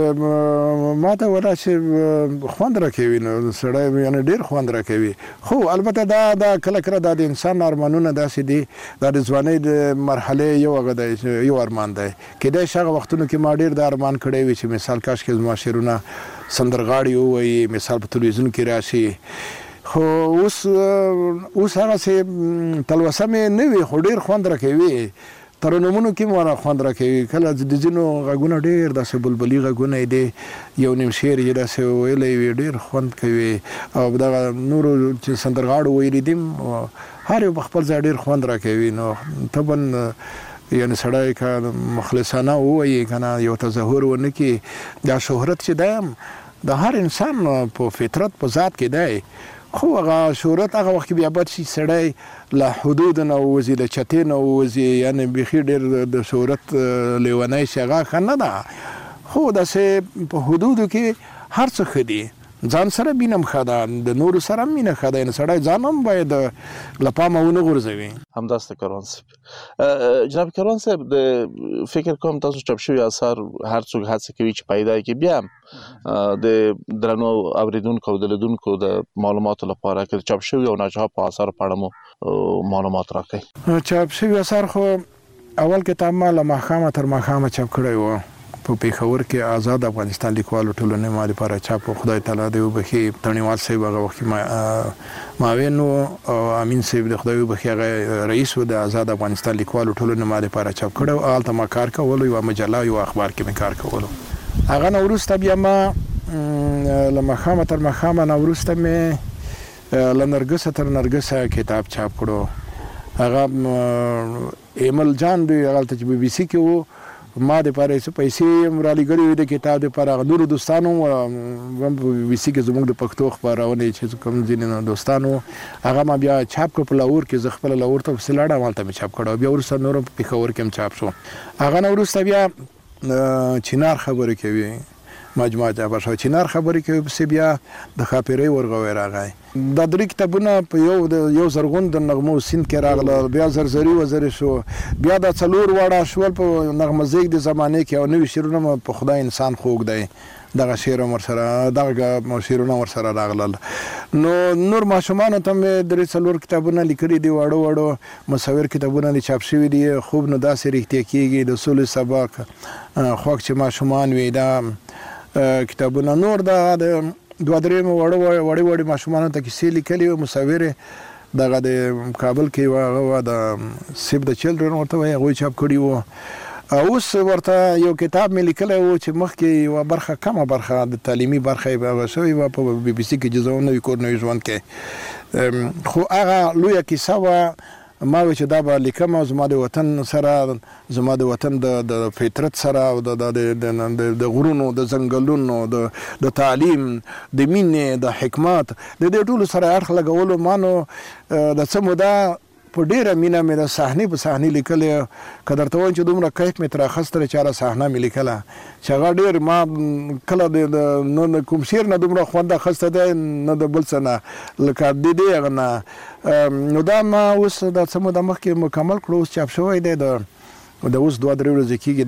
چې ما ته ولا چې خوند راکوي، نو سړی یعنې ډېر خوند راکوي. خو البته دا دا کله کله دا د انسان ارمانونه داسې دي، دا د ځوانۍ د مرحلې یو هغه دی، یو ارمان دی. کیدای شي هغه وختونو کې ما ډېر دا ارمان کړی وي چې مثال کاشکې زما شعرونه سندرغاړي ووایي، مثال په تلویزیون کې راشي. خو اوس اوس هغسې تلوسه مې نه وي، خو ډېر خوند راکوي. ترنمونو کې مو خوند راکوي. کله د ځینو غږونه ډېر داسې بلبلي غږونه دي، یو نیم شعر یې داسې ویلی وي، ډېر خوند کوي. او دغه نورو چې سندرغاړو ویلي دي، هر یو په خپل ځای ډېر خوند راکوي. نو طبعا یعنې سړی که مخلصانه ووایي که نه، یو تظاهر ونه کړي، دا شهرت چې دی د هر انسان په فطرت په ذات کې دی. خو هغه شهرت هغه وخت بیا بد شي، سړی له حدود نه ووځي، له چتې نه ووځي، یعنې بیخي ډېر د شهرت لیونی شي، هغه ښه نه ده. خو داسې په حدودو کې هر څه ښه دي. ځان سره مینه هم ښه ده، د نورو سره هم مینه ښه ده. یعنې سړی ځان هم باید له پامه ونه غورځوي.
همداسې کاروان صاحب. جناب کاروان صاحب، د فکر کوم تاسو چاپ شوي اثار هر څوک هڅه کوي چې پیدا کړي، بیا هم د درنو اورېدونکو او د لیدونکو د معلوماتو لپاره که چاپ شوي او ناچاپو اثارو په اړه مو معلومات راکړئ.
چاپ شوي اثار خو اول کتاب ما له ماښامه تر ماښامه چاپ کړی و په پېښور کې. آزاد افغانستان لیکوالو ټولنې ما دپاره چاپ و. خدای تعالی دې وبخښي، تڼیوال صاحب هغه وخت کې معاون و، او امین صاحب د خدای وبخښي هغه رئیس و د آزاد افغانستان لیکوالو ټولنې ما دپاره چاپ کړی و. هلته ما کار کولو، یوه مجله یو اخبار کې مې کار کولو. هغه نه وروسته بیا ما له ماښامه تر ماښامه نه وروسته مې له نرګسه تر نرګسه کتاب چاپ کړو. هغه ایمل جان دوی هغلته چې بي بي سي کې و، ما د پاره څه پیسې هم رالیږلې وې د کتاب دپاره. هغه نورو دوستانو هم په بي بي سي کې زموږ د پښتو خپرونې چې کوم ځینې دوستانو هغه ما بیا چاپ کړ په لاهور کې. زه خپله لاهور ته پسې لاړم، هلته مې چاپ کړی. بیا وروسته نور په پېښور کې هم چاپ شو. هغه نه وروسته بیا چنار خبرې کوي مجموعه چاپ شوه. چنار خبرې کوي پسې بیا د ښاپیرۍ ورغوی راغی. دا درې کتابونه په یو د یو زرغون د نغمو سیند کې راغله. بیا زرزري وزري شو. بیا دا څلور واړه شول په نغمه زیږ د زمانې کې. او نوي شعرونه مو په خدای انسان خوږ دی، دغه شعر هم ورسره دغه شعرونه ورسره راغلل. نو نور ماشومانو ته مې درې څلور کتابونه لیکلي دي، واړه واړه مصور کتابونه دي چاپ شوي دي. خوب نو داسې رښتیا کېږي، د سولې سبق، خوښ چې ماشومان وي، دا کتابونه. نور دا د دوه درې وړه وړې وړې ماشومانو ته کیسې لیکلي وې. مصورې دغه د کابل کې یو هغه وه د سیف د چلډرن ورته وایي، هغوی چاپ کړي وو. اوس ورته یو کتاب مې لیکلی و چې مخکې یوه برخه کمه برخه د تعلیمي برخه یې هغه شوې وه په بي بي سي کې چې زه نوي کور نوي ژوند کې. خو هغه لویه کیسه وه. ما وی چې دا به لیکم او زما د وطن سره، زما د وطن د فطرت سره او د غرونو، د ځنګلونو، د تعلیم، د مینې، د حکمت، د دې ټولو سره اړخ لګولو. ما نو د څه موده په ډېره مینه مې د صحنې په صحنې لیکلې. که درته وایم چې دومره کیف مې ترې اخیستی چې هره صحنه مې لیکله چې هغه ډېر ما کله د نه د کوم شعر نه دومره خوند اخیستی دی نه د بل څه نه، لکه د دې هغه نه. نو دا ما اوس دا څه موده مخکې مکمل کړو، اوس چاپ شوی دی. د د اوس دوه درې ورځې کېږي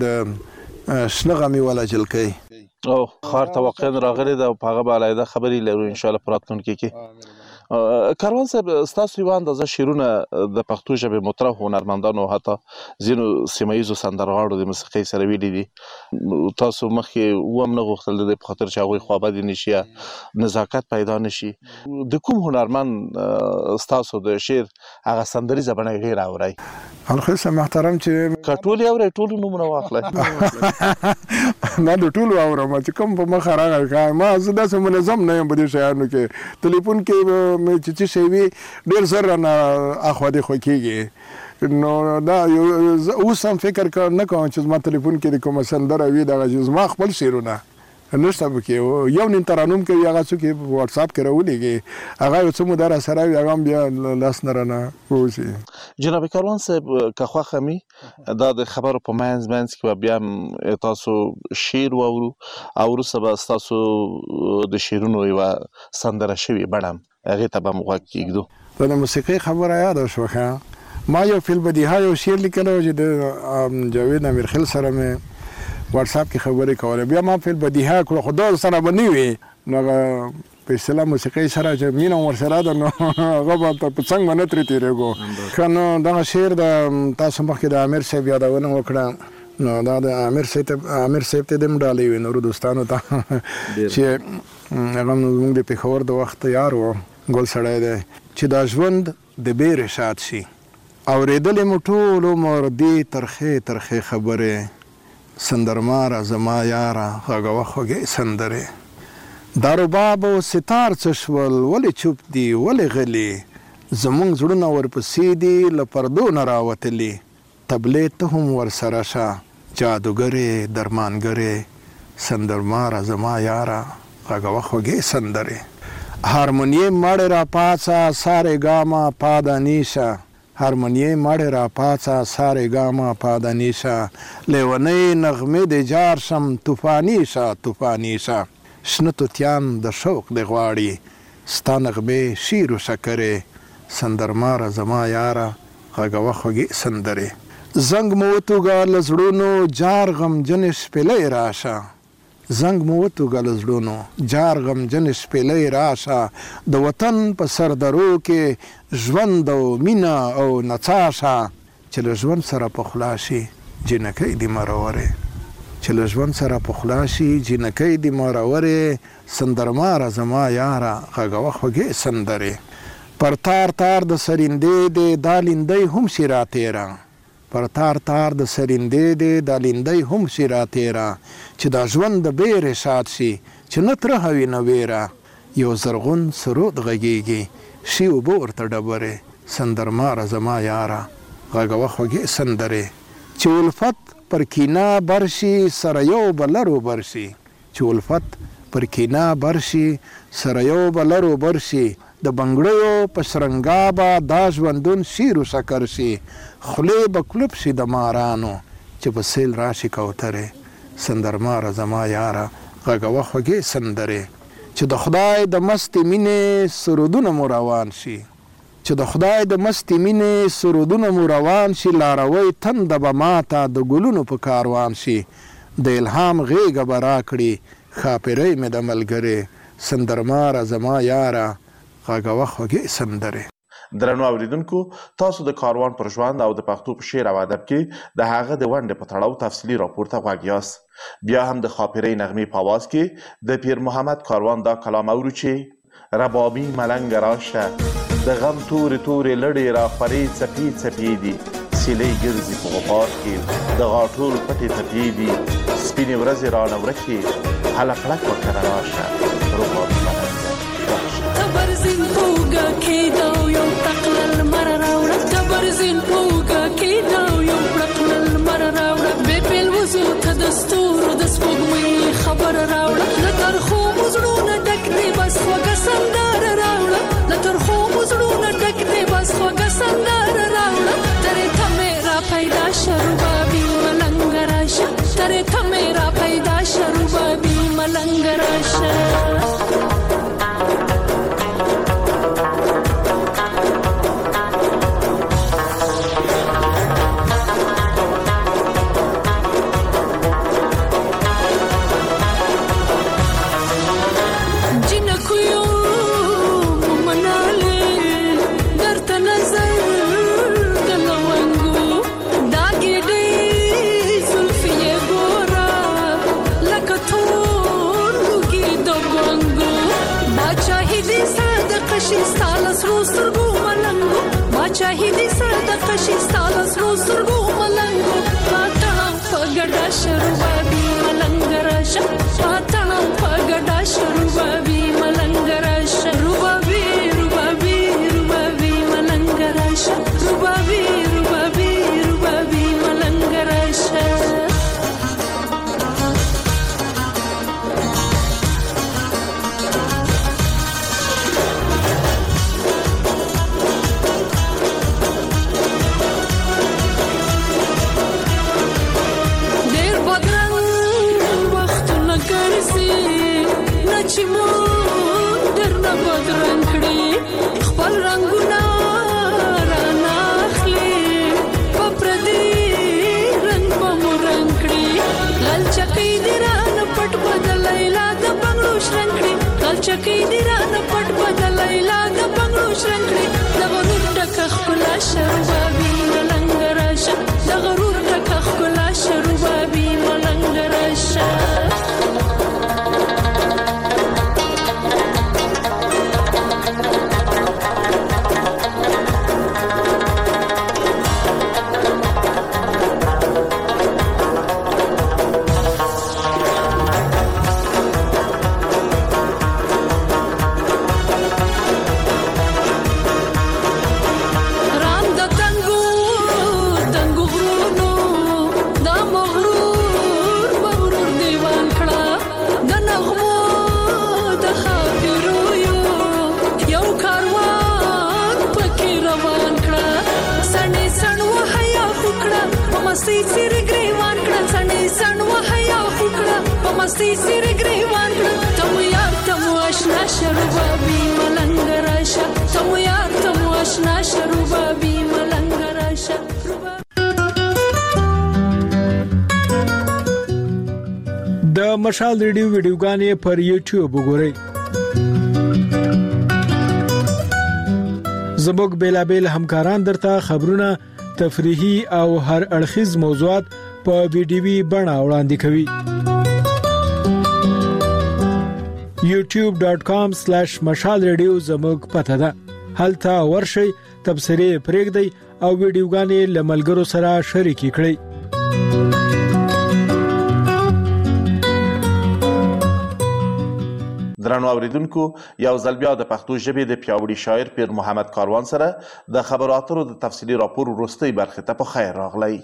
د شنه غمي والا جلکۍ.
او ښار ته واقعا راغلی ده او په هغه به علیحده خبرې لرو انشاءالله په راتلونکي کې. کاروان صاحب، ستاسو یوه اندازه شعرونه د پښتو ژبې مطرح هنرمندانو حتی ځینو سیمه ییزو سندرغاړو د موسیقۍ سره ویلي دي. تاسو مخکې وهم نه غوښتل د دې په خاطر چې هغوی خوابدي نه شي یا نزاکت پیدا نه شي. د کوم هنرمند ستاسو د شعر هغه سندریزه بڼه یې ډېره اورئ؟
الخص محترم چې
که ټول یې اورئ ټولو نومونه واخلئ.
نه د ټولو اورم چې کوم په مخه راغی. ما زه داسې منظم نه یم په دې شیانو کې. ټلیفون کې مې چې څه شی وي ډېر زر رانه اخوا دېخوا کېږي. نو دا اوس هم فکر نه کوم چې زما ټلیفون کې د کومه سندره وي دغه چې زما خپل شعرونه نشته پکې. یو نیم ترانوم کوي، هغه څوک په واتساپ کې راولېږي، هغه یو څه موده راسره وي، هغه هم بیا لاس نه رانه ووځي.
جناب کاروان صاحب، که خوښه مي دا د خبرو په منځ منځ کې به بیا هم تاسو شعر واورو او وروسته به ستاسو د شعرونو یوه سندره شوې بڼه هم هغې ته به هم غوږ کېږدو.
د موسیقۍ خبره یاده شوه ښه. ما یو فی البدیهه یو شعر لیکلی و چې د جاوید امیرخیل سره مې واتساپ کې خبرې کولې. بیا ما فی البدیهه کړو، خو دا سره به نه وي. نو هغه په اصطلاح موسیقۍ سره چې مینه ورسره ده نو هغه به په څنګ به نه ترې تېرېږو. ښه نو دغه شعر د تاسو مخکې د امیر صاحب یادونه وکړه. نو دا د امیر صاحب امیر صاحب ته دې هم ډالۍ وي نورو دوستانو ته چې هغه زموږ د پېښور د وخت یار و، ګل سړی دی، چې دا ژوند د بېرې شاد شي. اورېدلې مو ټول عمر دې ترخې ترخې خبرې، سندرماره زما یاره غږوه خوږې سندرې. دا رباب او ستار څه شول، ولې چوپ دي ولې غلي، زموږ زړونه ورپسې دي له پردو نه راوتلي. تبلې ته هم ورسره شه جادوګرې درمانګرې، سندرماره زما یاره غږوه خوږې سندرې. هارمونیم مړې را پاڅه سارې ګامه پادانیشه، هارمونیم مړې را پاڅه سارې ګامه پادانیشه، لیونۍ نغمې د جار شم طوفاني شه طوفاني شه. شنه توتیان د شوق د غواړي، ستا نغمې شیر و شکرې، سندرماره زما یاره غږوه خوږې سندرې. زنګ مو وتوږه له زړونو جار غمجنې شپېلۍ راشه، زنګ مو وتوږه له زړونو جار غمجنې شپېلۍ راشه. د وطن په سردرو کې ژوند او مینه او نڅا شه، چې له ژوند سره پخلا شي جنکۍ دې مرورې، چې له ژوند سره پخلا شي جنکۍ دې مرورې. سندرماره زما یاره غږوه خوږې سندرې. پر تار تار د سرندې دې دا لیندۍ هم شي راتېره، پر تار تار د سرندې دې دا لیندۍ هم شي راتېره، چې دا ژوند د بېرې شاد شي چې نه ترهه وي نه ویره. یو زرغون سرود غږیږي شي اوبه ورته ډبرې، سندرماره زما یاره غږوه خوږې سندرې. چې الفت پر کینا برشي سره یو بلرو برشي چې الفت پر کینا برشي سره یو بلرو برشي د بنګړیو په شرنګا به دا ژوندون شیر سکر شي خولې به کلوب شي د مارانو چې په سیل راشي کوترې سندرماره زما یاره غږوه خوږې سندرې چې د خدای د مستې مینې سرودونه مو روان شي چې د خدای د مستې مینې سرودونه مو روان شي لاروی تنده به ماته د ګلونو په کاروان شي د الهام غېږه به راکړي ښاپېرۍ مې د ملګرې سندرماره زما یاره غږوه خوږې سندرې.
درنو اوریدونکو، تاسو د کاروان پر ژوند او د پښتو په شعر او ادب کې د هغه د ونډې په تړاو تفصیلي راپور ته غوږ یاست. بیا هم د ښاپېرۍ نغمې په اواز کې د پیر محمد کاروان دا کلام اورو چې ربابي ملنګ راشه د غم تورې تورې لړې راخورې څپې څپې دي سیلۍ ګرځي په غبار کې د غاټول پټې تپې دي سپینې ورځې رانه ورکې هله کلک ورکره راشه ربابي ملنګ راشه.
تبرزین پوګه کېده یو تقله لمر راوړه تبرزین پوګه کېده یو تقله لمر راوړه بې پیل وزو ته د ستورو د سپوږمۍ خبر راوړه له ترخو مو زړونه ډک دی بس خوږه سندره راوړه له ترخو مو زړونه ډک دی بس خوږه سندره راوړه ترې ته مې را پیدا شه ربابي ملنګ راشه ترې ته مې را پیدا شه ربابي ملنګ راشه. شاهدی صدقه شي ستاله سرو سترګو ملنګو پاتړم په ګډا شروبابي ملنګ راشه پاتړم په ګډا شروبابي ملنګ راشه ربابي ربابي ربابي ملنګ راشه ربابي ربابي ربابي ملنګ راشه. چې مون درنه بدرنګ کړي خپل رنګونه رانه اخلي په پردي رنګ به مو رنګ کړي غلچکۍ دې رانه پټ بدلی لا د بنګړو شرنګ کړي غلچکۍ دې رانه پټ بدلی لا د بنګړو شرنګ کړي د غرور ډکه ښکلا شروبابي ملنګ راشه د غرور ډکه ښکلا شروبابي ملنګ راشه.
د مشال ریډیو ویډیوګانې پر یوټیوب وګورئ. زموږ بیلابیل همکاران درته خبرونه، تفریحي او هر اړخیز موضوعات په ویډیوي بڼه وړاندې کوي. یوټیوب ډاٹ کام سلیش مشال ریډیو زموږ پته ده. هلته ورشئ، تبصرې پرېږدئ او ویډیوګانې له ملګرو سره شریکې کړئ.
درنو اوریدونکو، یو ځل بیا د پښتو ژبې د پیاوړي شاعر پیر محمد کاروان سره د خبرو اترو د تفصیلي راپور وروستۍ برخې ته په خیر راغلی.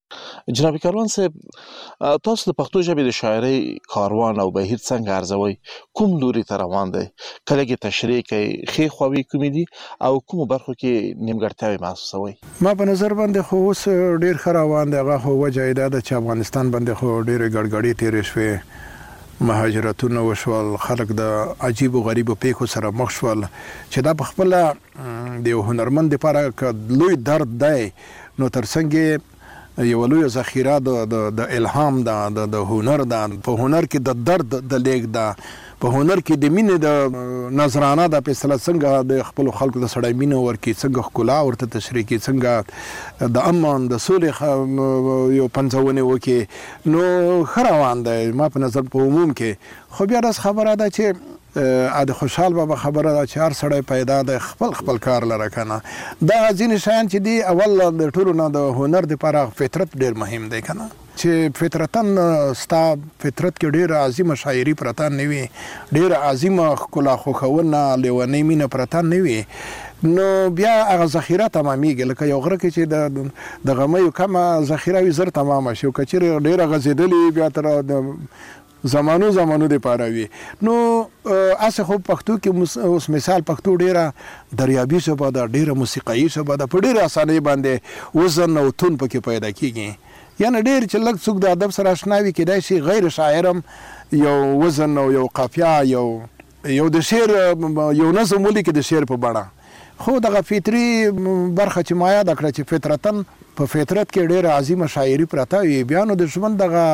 جناب کاروان صاحب، تاسو د پښتو ژبې د شاعرۍ کاروان او بهیر څنګه ارزوئ؟ کوم لوري ته روان دی؟ کله کې تشریح کوي ښې خواوې کومې دي او کومو برخو کې نیمګړتیاوې محسوسوئ؟
ما په نظر باندې خو اوس ډېر ښه روان دی. هغه خو وجه یې دا ده چې افغانستان باندې خو ډېرې ګډوډۍ تېرې شوې، مهاجرتونه وشول، خلک د عجیب و غریبو پیښو سره مخ شول چې دا په خپله د یو هنرمند دپاره که لوی درد دی نو تر څنګ یو لوی ذخیره د الهام ده، د هنر ده. په هنر کې د درد د لیږد ده، په هنر کې د مینې د نظرانه ده، په اصطلاح څنګه د خپلو خلکو د سړی مینه ورکړي، څنګه ښکلا ورته تشریح کړي، څنګه د امن د سولې یو پنځونې وکړي، نو ښه روان دی. ما په نظر په عموم کې خو بیا داسې خبره ده چې د خوشحال بابا خبره ده چې هر سړی پیدا دی خپل خپل کار لره که نه. دا ځینې شیان چې دي اول د ټولو نه د هنر دپاره فطرت ډېر مهم دی که نه، چې فطرتن ستا فطرت کې ډېره عظیمه شاعري پرته نه وي، ډېره عظیمه ښکلا خوښونه لیونۍ مینه پرته نه وي، نو بیا هغه ذخیره تمامیږي. لکه یو غره کې چې د د غمیو کمه ذخیره وي زر تمامه شي، او که چېرې ډېره غځېدلې بیا تر د زمانو زمانو دپاره وي. نو هسې خو پښتو کې اوس مثال پښتو ډېره دریابي ژبه ده، ډېره موسیقایي ژبه ده، په ډېره اسانۍ باندې وزن او تون پکې پیدا کېږي. یعنې ډېر چې لږ څوک د ادب سره اشنا وي کېدای شي غیر شاعر هم یو وزن او یو قافیه یو یو د شعر یو نظم ولیکي د شعر په بڼه. خو دغه فطري برخه چې ما یاده کړه چې فطرتن په فطرت کې ډېره عظیمه شاعري پرته وي، بیا نو د ژوند دغه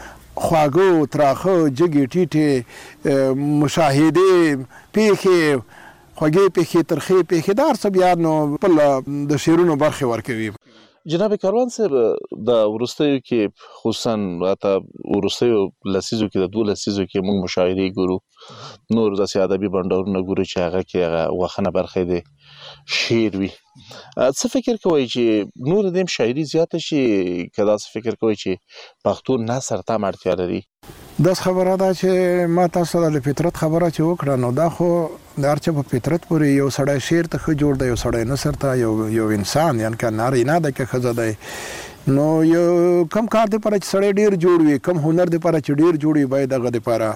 خواږه تراخه جګې ټیټې مشاهدې پیښې خوږې پیښې ترخې پیښې دا هر څه بیا نو خپل د شعرونو برخې ورکوي.
جناب کاروان صاحب، د وروستیو کې خصوصا حتی وروستیو لسیزو کې د دوه لسیزو کې موږ مشاعرې ګورو، نور داسې ادبي بنډارونه ګورو چې هغه کې هغه وخنه برخې دی شعر وي. څه فکر کوئ چې نور دیم شاعري زیاته شي که داسې فکر کوئ چې پښتو نثر ته هم اړتیا لري؟
داس خبره ده چې ما تاسو ته د فطرت خبره چې وکړه، نو دا خو د هر چا په فطرت پورې یو سړی شعر ته ښه جوړ دی، یو سړی نثر ته، یو یو انسان یعنې که نارینه دی که ښځه دی، نو یو کم کار دپاره چې سړی ډېر جوړ وي، کم هنر دپاره چې ډېر جوړ وي، باید هغه دپاره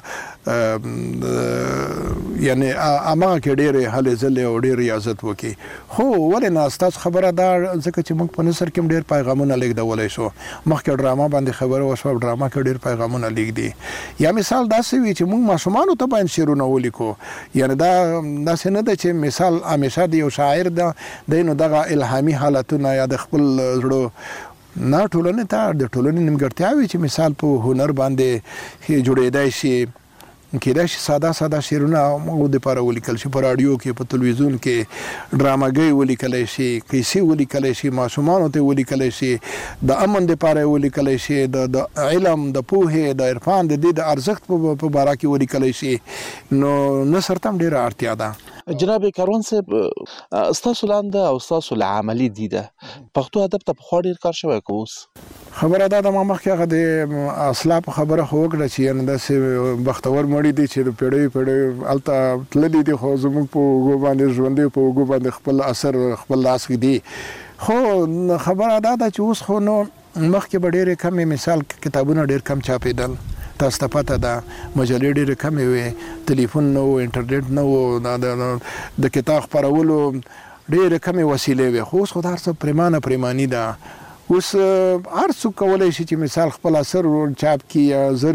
یعنې هماغه کې ډېرې هلې ځلې او ډېر ریاضت وکړي. خو ولې نه، ستاسو خبره دا ځکه چې موږ په نثر کې هم ډېر پیغامونه لیږدولی شو. مخکې ډرامه باندې خبره وشوه، ډرامه کې ډېر پیغامونه لیږدي. یا مثال داسې وي چې موږ ماشومانو ته باید شعرونه ولیکو، یعنې دا داسې نه ده چې مثال همیشه د یو شاعر ده دی نو دغه الهامي حالتونه یا د خپل زړه نه، ټولنې ته د ټولنې نیمګړتیاوې چې مثال په هنر باندې جوړېدای شي، کېدای شي ساده ساده شعرونه موږ دپاره ولیکل شي، په راډیو کې په تلویزیون کې ډرامګۍ ولیکلی شي، کیسې ولیکلی شي، ماشومانو ته ولیکلی شي، د امن دپاره ولیکلی شي، د علم د پوهې د عرفان د دې د ارزښت په باره کې ولیکلی شي، نو نثر ته هم ډېره اړتیا ده.
جناب کاروان صاحب، ستاسو لاندې او ستاسو له عملي دیده پښتو ادب ته پخوا ډېر کار شوی که اوس؟
خبره دا ده، ما مخکې هغه د اصلاح په خبره خو وکړه چې یعنې داسې بختور مړي دي چې د پیړیو پیړیو هلته تللي دي، خو زموږ په اوږو باندې ژوندیو په اوږو باندې خپل اثر خپل لاس کې دي. خو خبره دا ده چې اوس خو نو مخکې به ډېرې کمې مثال کتابونه ډېر کم چاپېدل، تاسو ته پته ده مجلې ډېرې کمې وې، تلیفون نه و، انټرنیټ نه و، د کتاب خپرولو ډېرې کمې وسیلې وې. خو اوس خو دا هر څه پریمانه پریماني ده. اوس هر څوک کولی شي چې مثال خپل اثر چاپ کړي یا زر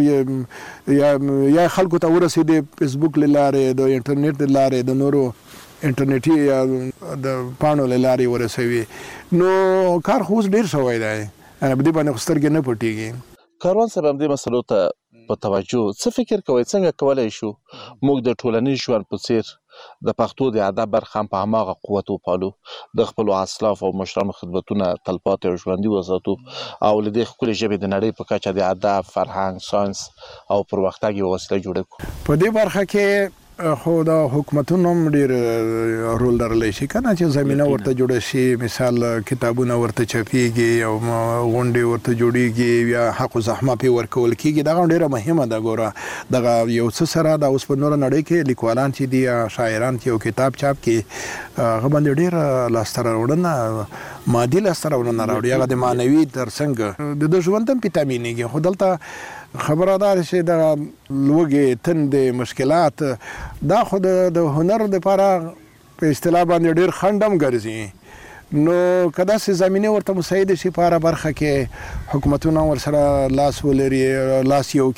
یا یا خلکو ته ورسېدي فیسبوک له لارې، د انټرنیټ له لارې، د نورو انټرنیټي یا د پاڼو له لارې ورسوي، نو کار خو اوس ډېر شوی دی، په دې باندې خو سترګې نه پټېږي.
کاروان صاحب، همدې مسلو ته په توجه څه فکر کوئ څنګه کولی شو موږ د ټولنیز ژوند په څېر د پښتو د ادب برخه هم په هماغه قوت وپالو، د خپلو اسلاف او مشرانو خدمتونه تلپاتې او ژوندي وساتو او له دې ښکلې ژبې د نړۍ په کچه د ادب، فرهنګ، ساینس او پرمختګ یوه وسیله جوړه کړو؟
په دې برخه کې خو د حکومتونو هم ډېر رول درلی شي که نه چې زمینه ورته جوړه شي مثال کتابونه ورته چاپېږي او غونډې ورته جوړېږي یا حق و زحمه پرې ورکول کېږي دغه ډېره مهمه ده ګوره دغه یو څه سره دا اوس په نوره نړۍ کې لیکوالان چې دي یا شاعران چې یو کتاب چاپ کړي هغه باندې ډېره لاسته راوړنه مادي لاسته راوړنه راوړي هغه د معنوي تر څنګ د ده ژوند هم پې تامینېږي خو دلته خبره دا ده چې دغه لوږې تندې مشکلات دا خو د هنر دپاره په اصطلاح باندې ډېر خنډ هم ګرځي نو که داسې زمینې ورته مساعدې شي په هره برخه کې حکومتونه ورسره لاس ولري لاس یو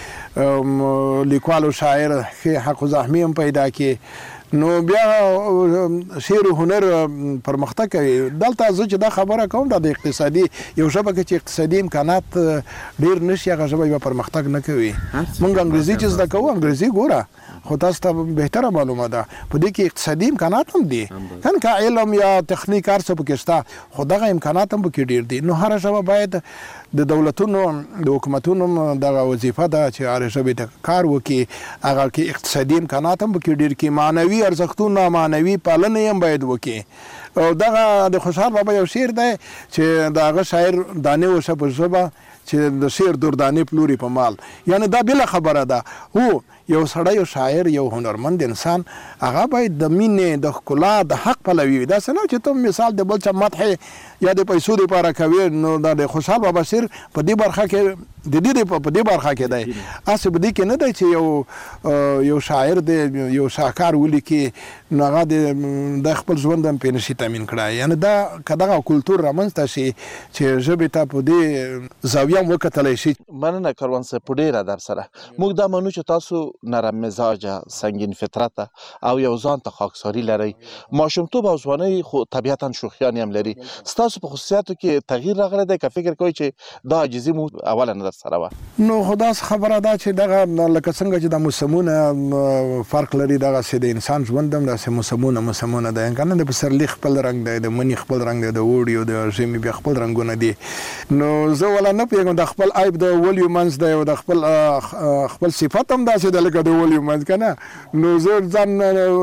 کې لیکوال او شاعر ښې حق و زحمې هم پیدا کړي نو بیا شعر و هنر پرمختګ کوي دلته زه چې دا خبره کوم دا د اقتصادي یو ژبه کې چې اقتصادي امکانات ډېر نشي هغه ژبه به پرمختګ نه کوي موږ انګریزي چې زده کوو انګریزي ګوره خو تاسو ته بهتره معلومه ده په دې کې اقتصادي امکانات هم دي کنه که علم یا تخنیک هر څه پکې شته خو دغه امکانات هم پکې ډېر دي نو هره ژبه باید د دولتونو د حکومتونو دغه وظیفه ده چې هرې ژبې ته کار وکړي هغه کې اقتصادي امکانات هم پکې ډېر کړي معنوي ارزښتونه معنوي پالنې هم باید وکړي او دغه د خوشحال بابا یو شعر دی چې د هغه شاعر دانې وشه په ژبه چې د شعر دردانې پلوري په مال یعنی دا بله خبره ده هو یو سړی یو شاعر یو هنرمند انسان هغه باید د مینې د ښکلا د حق پلوي وي داسې نه چې ته مثال د بل چا مدح یا د پیسو دپاره کوي نو دا د خوشحال بابا شعر په دې برخه کې د دې په دې برخه کې دی هسې په دې کې نه دی چې یو یو شاعر دی یو شاهکار ولیکي نو هغه د خپل ژوند هم پرې نشي تامین کړی یعنې دا که دغه کلتور رامنځته شي چې ژبې ته په دې زاویه هم وکتلی شي
مننه کاروان صاحب په ډېره در سره موږ دا منو چې تاسو نرم مزاجه سنگین فطرته او یو ځان ته خاکساري لرئ ماشومتوب او ځوانۍ خو طبیعتا شوخیانې هم لري ستاسو په خصوصیاتو کې تغییر راغلی دی که فکر کوئ چې دا عاجزي مو اوله نه در سره وه
نو خو داسې خبره ده چې دغه لکه څنګه چې د موسمونه فرق لري دغسې د انسان ژوند هم داسې موسمونه موسمونه دی که نه د پسرلي خپل رنګ دی د مني خپل رنګ دی د اوړي او د ژمي بیا خپل رنګونه دي نو زه ولا نه پوهېږم د خپل عیب د ولیو منځ دی او د خپل خپل صفت هم داسې دی لکه د ولیو منځ که نه نو زه ځان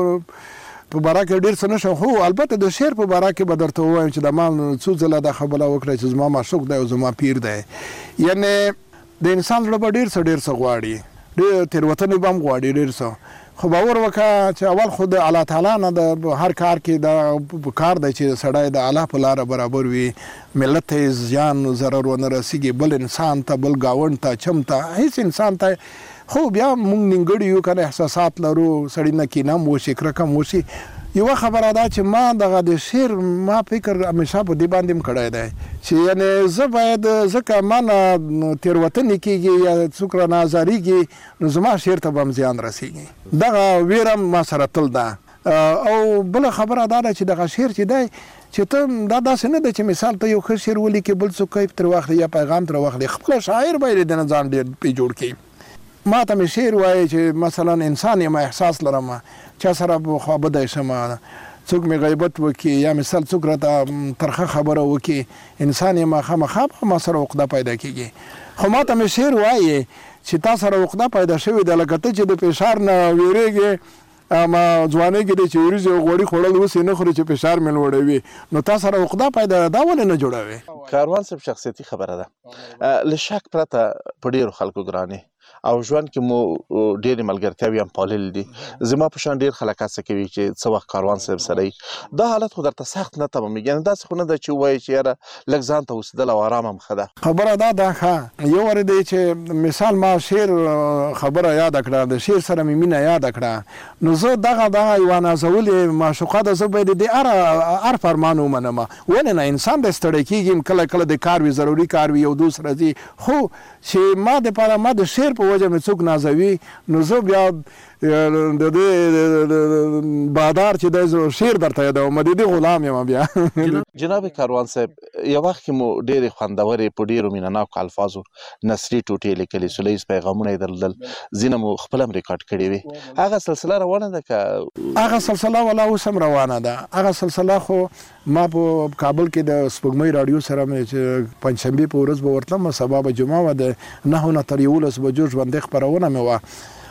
په باره کې ډېر څه نشم خو البته د شعر په باره کې به درته ووایم چې د ما څو ځله دا خبره وکړه چې زما معشوق دی او زما پیر دی یعنې د انسان زړه به ډېر څه ډېر څه غواړي ډېر تېروتنې به هم غواړي ډېر څه خو باور وکړه چې اول خو د الله تعالی نه د هر کار کې دا کار دی چې سړی د الله په لاره برابر وي ملت ته یې زیان ضرر ونه رسېږي بل انسان ته بل ګاونډ ته چم ته هېڅ انسان ته خو بیا موږ نیمګړي یو که نه احساسات لرو سړي نه کینه هم وشي کرکه هم وشي یوه خبره ده چې ما دغه د شعر ما فکر همیشه په دې باندې هم کړی دی چې یعنې زه باید ځکه ما نه تېروتنې کېږي یا څوک رانه ازارېږي نو زما شعر ته به هم زیان رسېږي دغه ویره هم ما سره تل ده او بله خبره دا ده چې دغه شعر چې دی چې ته دا داسې نه ده چې مثال ته یو ښه شعر ولیکې بل څوک کیف ترې واخلي یا پیغام ترې واخلي خپله شاعر باید د نه ځان ډېر پې جوړ کړي ما ته مې شعر وایي چې مثلا انسان یم احساس لرم چا سره خوابدی شم څوک مې غیبت وکړي یا مثال څوک راته ترخه خبره وکړي انسان یم خامخا ما سره عقده پیدا کېږي خو ما ته مې شعر وایي چې تا سره عقده پیدا شوې ده لکه ته چې د فشار نه ویرېږې اما ځوانۍ کې دی چې وریځې او غوړي خوړل اوس یې نه خوري چې فشار مې لوړوي نو تا سره عقده پیدا دا ولې نه جوړوې
کاروان صاحب شخصیتي خبره ده له شک پرته په ډېرو خلکو ګرانې او ژوند کې مو ډېرې ملګرتیاوې هم پاللې دي زما په شان ډېر خلک هڅه کوي چې څه وخت کاروان صاحب سره وي دا حالت خو درته سخت نه تمامېږي یعنې داسې خو نه ده چې ووایي چې یاره لږ ځان ته اوسېدل او ارام هم ښه ده
خبره دا ده ښه یو وارې دی چې مثال ما شعر خبره یاده کړه د شعر سره مې مینه یاده کړه نو زه دغه دغه یوه نازولې معشوقه ده زه باید د هر هر فرمان ومنم ولې نه انسان دی ستړی کېږي کله کله د کار وي ضروري کار وي یو دوست راځي خو چې ما دپاره ما د شعر په وجه مې څوک نازوي نو زه بیا د دې بادار چې دی شعر درته یادوم د دې غلام یم بیا
جناب کاروان صاحب یو وخت کې مو ډېرې خوندورې په ډېرو مینهناکو الفاظو نثري ټوټې لیکلې سوله ییز پیغامونه یې درلودل ځینې مو خپله هم ریکارډ کړې وې هغه سلسله روانه ده که
هغه سلسله والا اوس هم روانه ده هغه سلسله خو ما په کابل کې د سپوږمۍ راډیو سره مې چې پنجشنبې په ورځ به ورتلم سبا به جمعه وه د نهو نه تر یولس بجو ژوندۍ خپرونه مې وه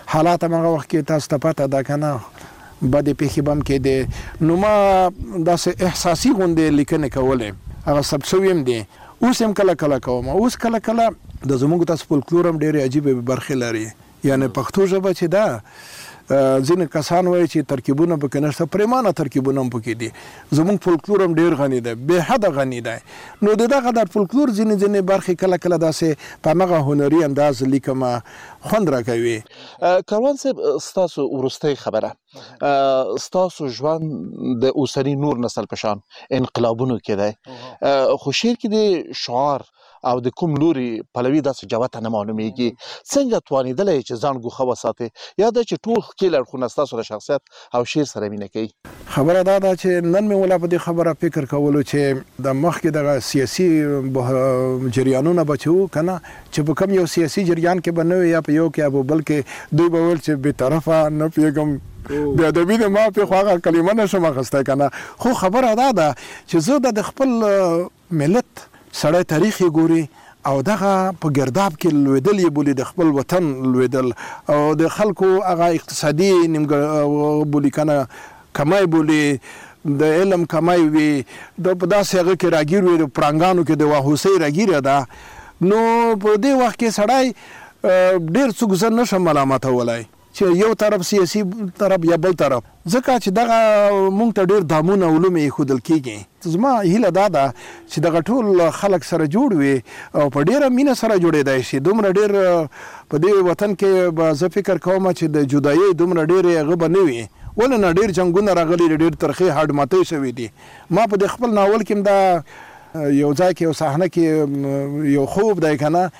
حالات هغه وخت کې تاسو ته پته ده کنه بد پیښې بم کې دي نو ما داسې احساسي غونډې لیکنې کولې هغه سب سویم دي اوس هم کله کله کوم اوس کله کله د زموږ تاسو فولکلور هم ډېرې عجیبه برخې لري یعنی پښتو ژبه چې ده ځینې کسان وایي چې ترکیبونه پکې نشته پریمانه ترکیبونه هم پکې دي زموږ فولکلور هم ډېر غني دی بې حده غني دی نو د دغه د فولکلور ځینې ځینې برخې کله کله داسې په همغه هنري انداز لیکمه خوند راکوي.
کاروان صاحب ستاسو وروستۍ خبره ستاسو ژوند د اوسني نور نسل په شان انقلابونو کې دی خو شعر کې د شعار او د کوم لوري پلوي داسې جوته نه معلومیږي څنګه توانېدلی چې ځان ګوښه وساتې یا دا چې ټول ښکلي اړخونه ستاسو د شخصیت او شعر سره مینه کوي؟
خبره دا ده چې نن مې ولا په دې خبره فکر کولو چې د مخکې دغه سیاسي جریانونه به چې وو که نه چې په کوم یو سیاسي جریان کې به نه وي یا په یو کې یا په بل کې دوی به ویل چې بېطرفه نه پوهېږم بې ادبي د ما پې خو هغه کلمه نه شم اخیستی که نه خو خبره دا ده چې زه د خپل ملت سړی تاریخ یې ګوري او دغه په ګرداب کې لوېدل یې بولي د خپل وطن لوېدل او د خلکو هغه اقتصادي نیمګړ بولي که نه کمای بولي د علم کمای وي د په داسې هغه کې راګیر وي د پړانګانو کې د واهوسۍ راګیره ده نو په دې وخت کې سړی ډېر څوک زه نشم ملامتولی چې یو طرف سیاسي طرف یا بل طرف ځکه چې دغه مونږ ته ډېر دامونه علوم یې ایښودل کېږي زما هیله دا ده چې دغه ټول خلک سره جوړ وي او په ډېره مینه سره جوړېدی شي دومره ډېر په دې وطن کې به زه فکر کوم چې د جدایۍ دومره ډېرې هغه به نه وي ولې نه ډېر جنګونه راغلي دي ډېر ترخې هډماتۍ شوي دي ما په دې خپل ناول کې هم دا یو ځای کې یو صحنه کې یو خوب دی که نه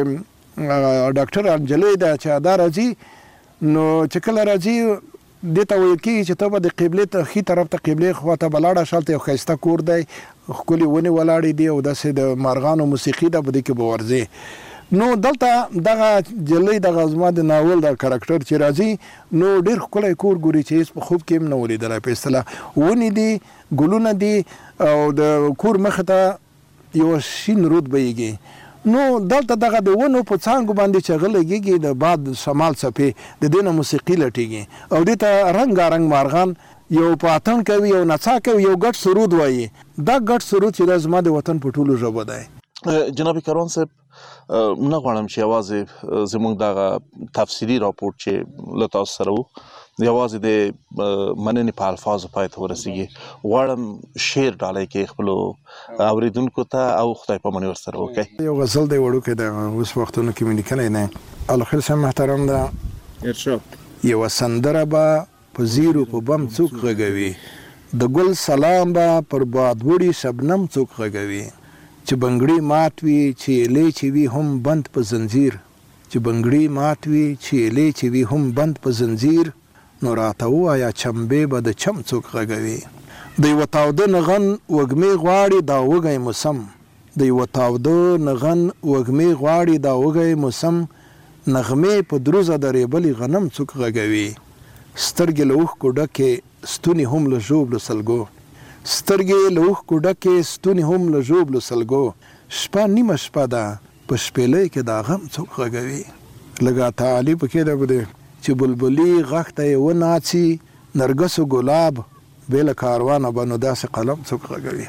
چې ډاکټر انجلۍ ده چې دا راځي نو چې کله راځي دې ته ویل کېږي چې ته به د قبلې ته ښي طرف ته قبلې خوا ته به لاړه شالته یو ښایسته کور دی ښکلې ونې ولاړې دي او داسې د مارغانو موسیقي ده په دې کې به ورځې نو دلته دغه جلۍ دغه زما د ناول د کرکټر چې راځي نو ډېر ښکلی کور ګوري چې هېڅ په خوب کې هم نه ولیدلی په اصطلاح ونې دي ګلونه دي او د کور مخې ته یو شین رود بهیږي نو دلته دغه د ونو په څانګو باندې چې هغه لګېږي د باد شمال څپې د دې نه موسیقي لټېږي او دې ته رنګارنګ مارغان یو په اتڼ کوي یو نڅا کوي یو ګډ سرود وایي دا ګډ سرود چې دا زما د وطن په ټولو ژبو دی.
جناب کاروان صاحب نه غواړم چې یوازې زموږ دغه تفصیلي راپورټ چې له تاسو سره وو یوازې د مننې په الفاظو پای ته ورسیږي غواړم شعر ډالۍ کې خپلو اورېدونکو ته او خدای پاماني ورسره وکړئ.
یو غزل دی وړوکی دی اوس وختونو کې مې لیکلی نه الخیل صاحب محترم ده ارشاد یوه سندره به په زیرو په بم څوک غږوي د ګل سلام به پر بادوړي شبنم څوک غږوي چې بنګړي مات وي چې ایلې چې وي هم بند په زنځیر چې بنګړي مات وي چې ایلې چې وي هم بند په زنځیر نو راته ووایه چمبې به د چم څوک غږوي د یوه تاوده نغن وږمې غواړي دا وږی موسم د یوه تاوده نغن وږمې غواړي دا وږی موسم نغمې په دروزه د ریبلي غنم څوک غږوي سترګې له اوښکو ډکې ستوني هم له ژوبلو سلګو سترګې له اوښکو ډکې ستوني هم له ژوبلو سلګو شپه نیمه شپه ده په شپېلۍ کې دا غم څوک غږوي لږه تعالي پکې ده به چې بلبلي غږ ته یې وناڅي نرګس و ګلاب بې له کاروانه به نو داسې قلم څوک غږوي.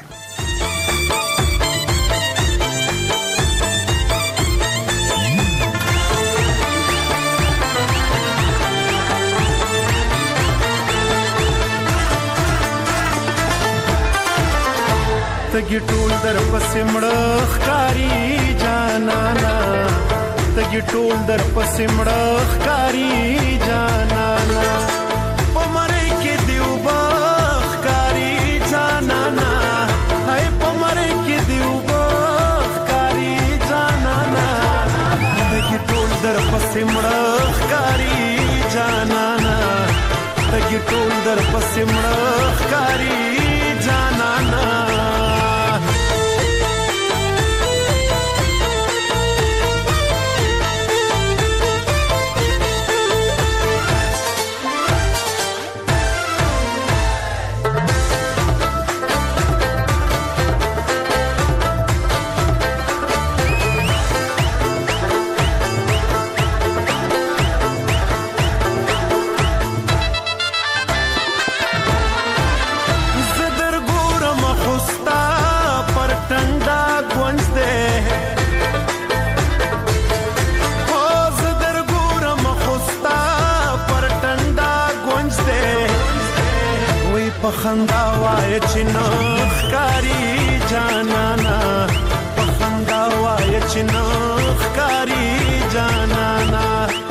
تګي ټول در پسې مړه ښکاري جانانا تګي ټول در پسې مړه ښکاري جانانا په مرۍ کې دې اوبه ښکاري جانانا هی په مرۍ کې دې اوبه ښکاري جانانا تګي ټول در پسې مړه ښکاري جانانا تګي ټول در پسې مړه ښکاري جانانا پخندا وای چې نخ کاری جانانا پخندا وای چې نخ کاری جانانا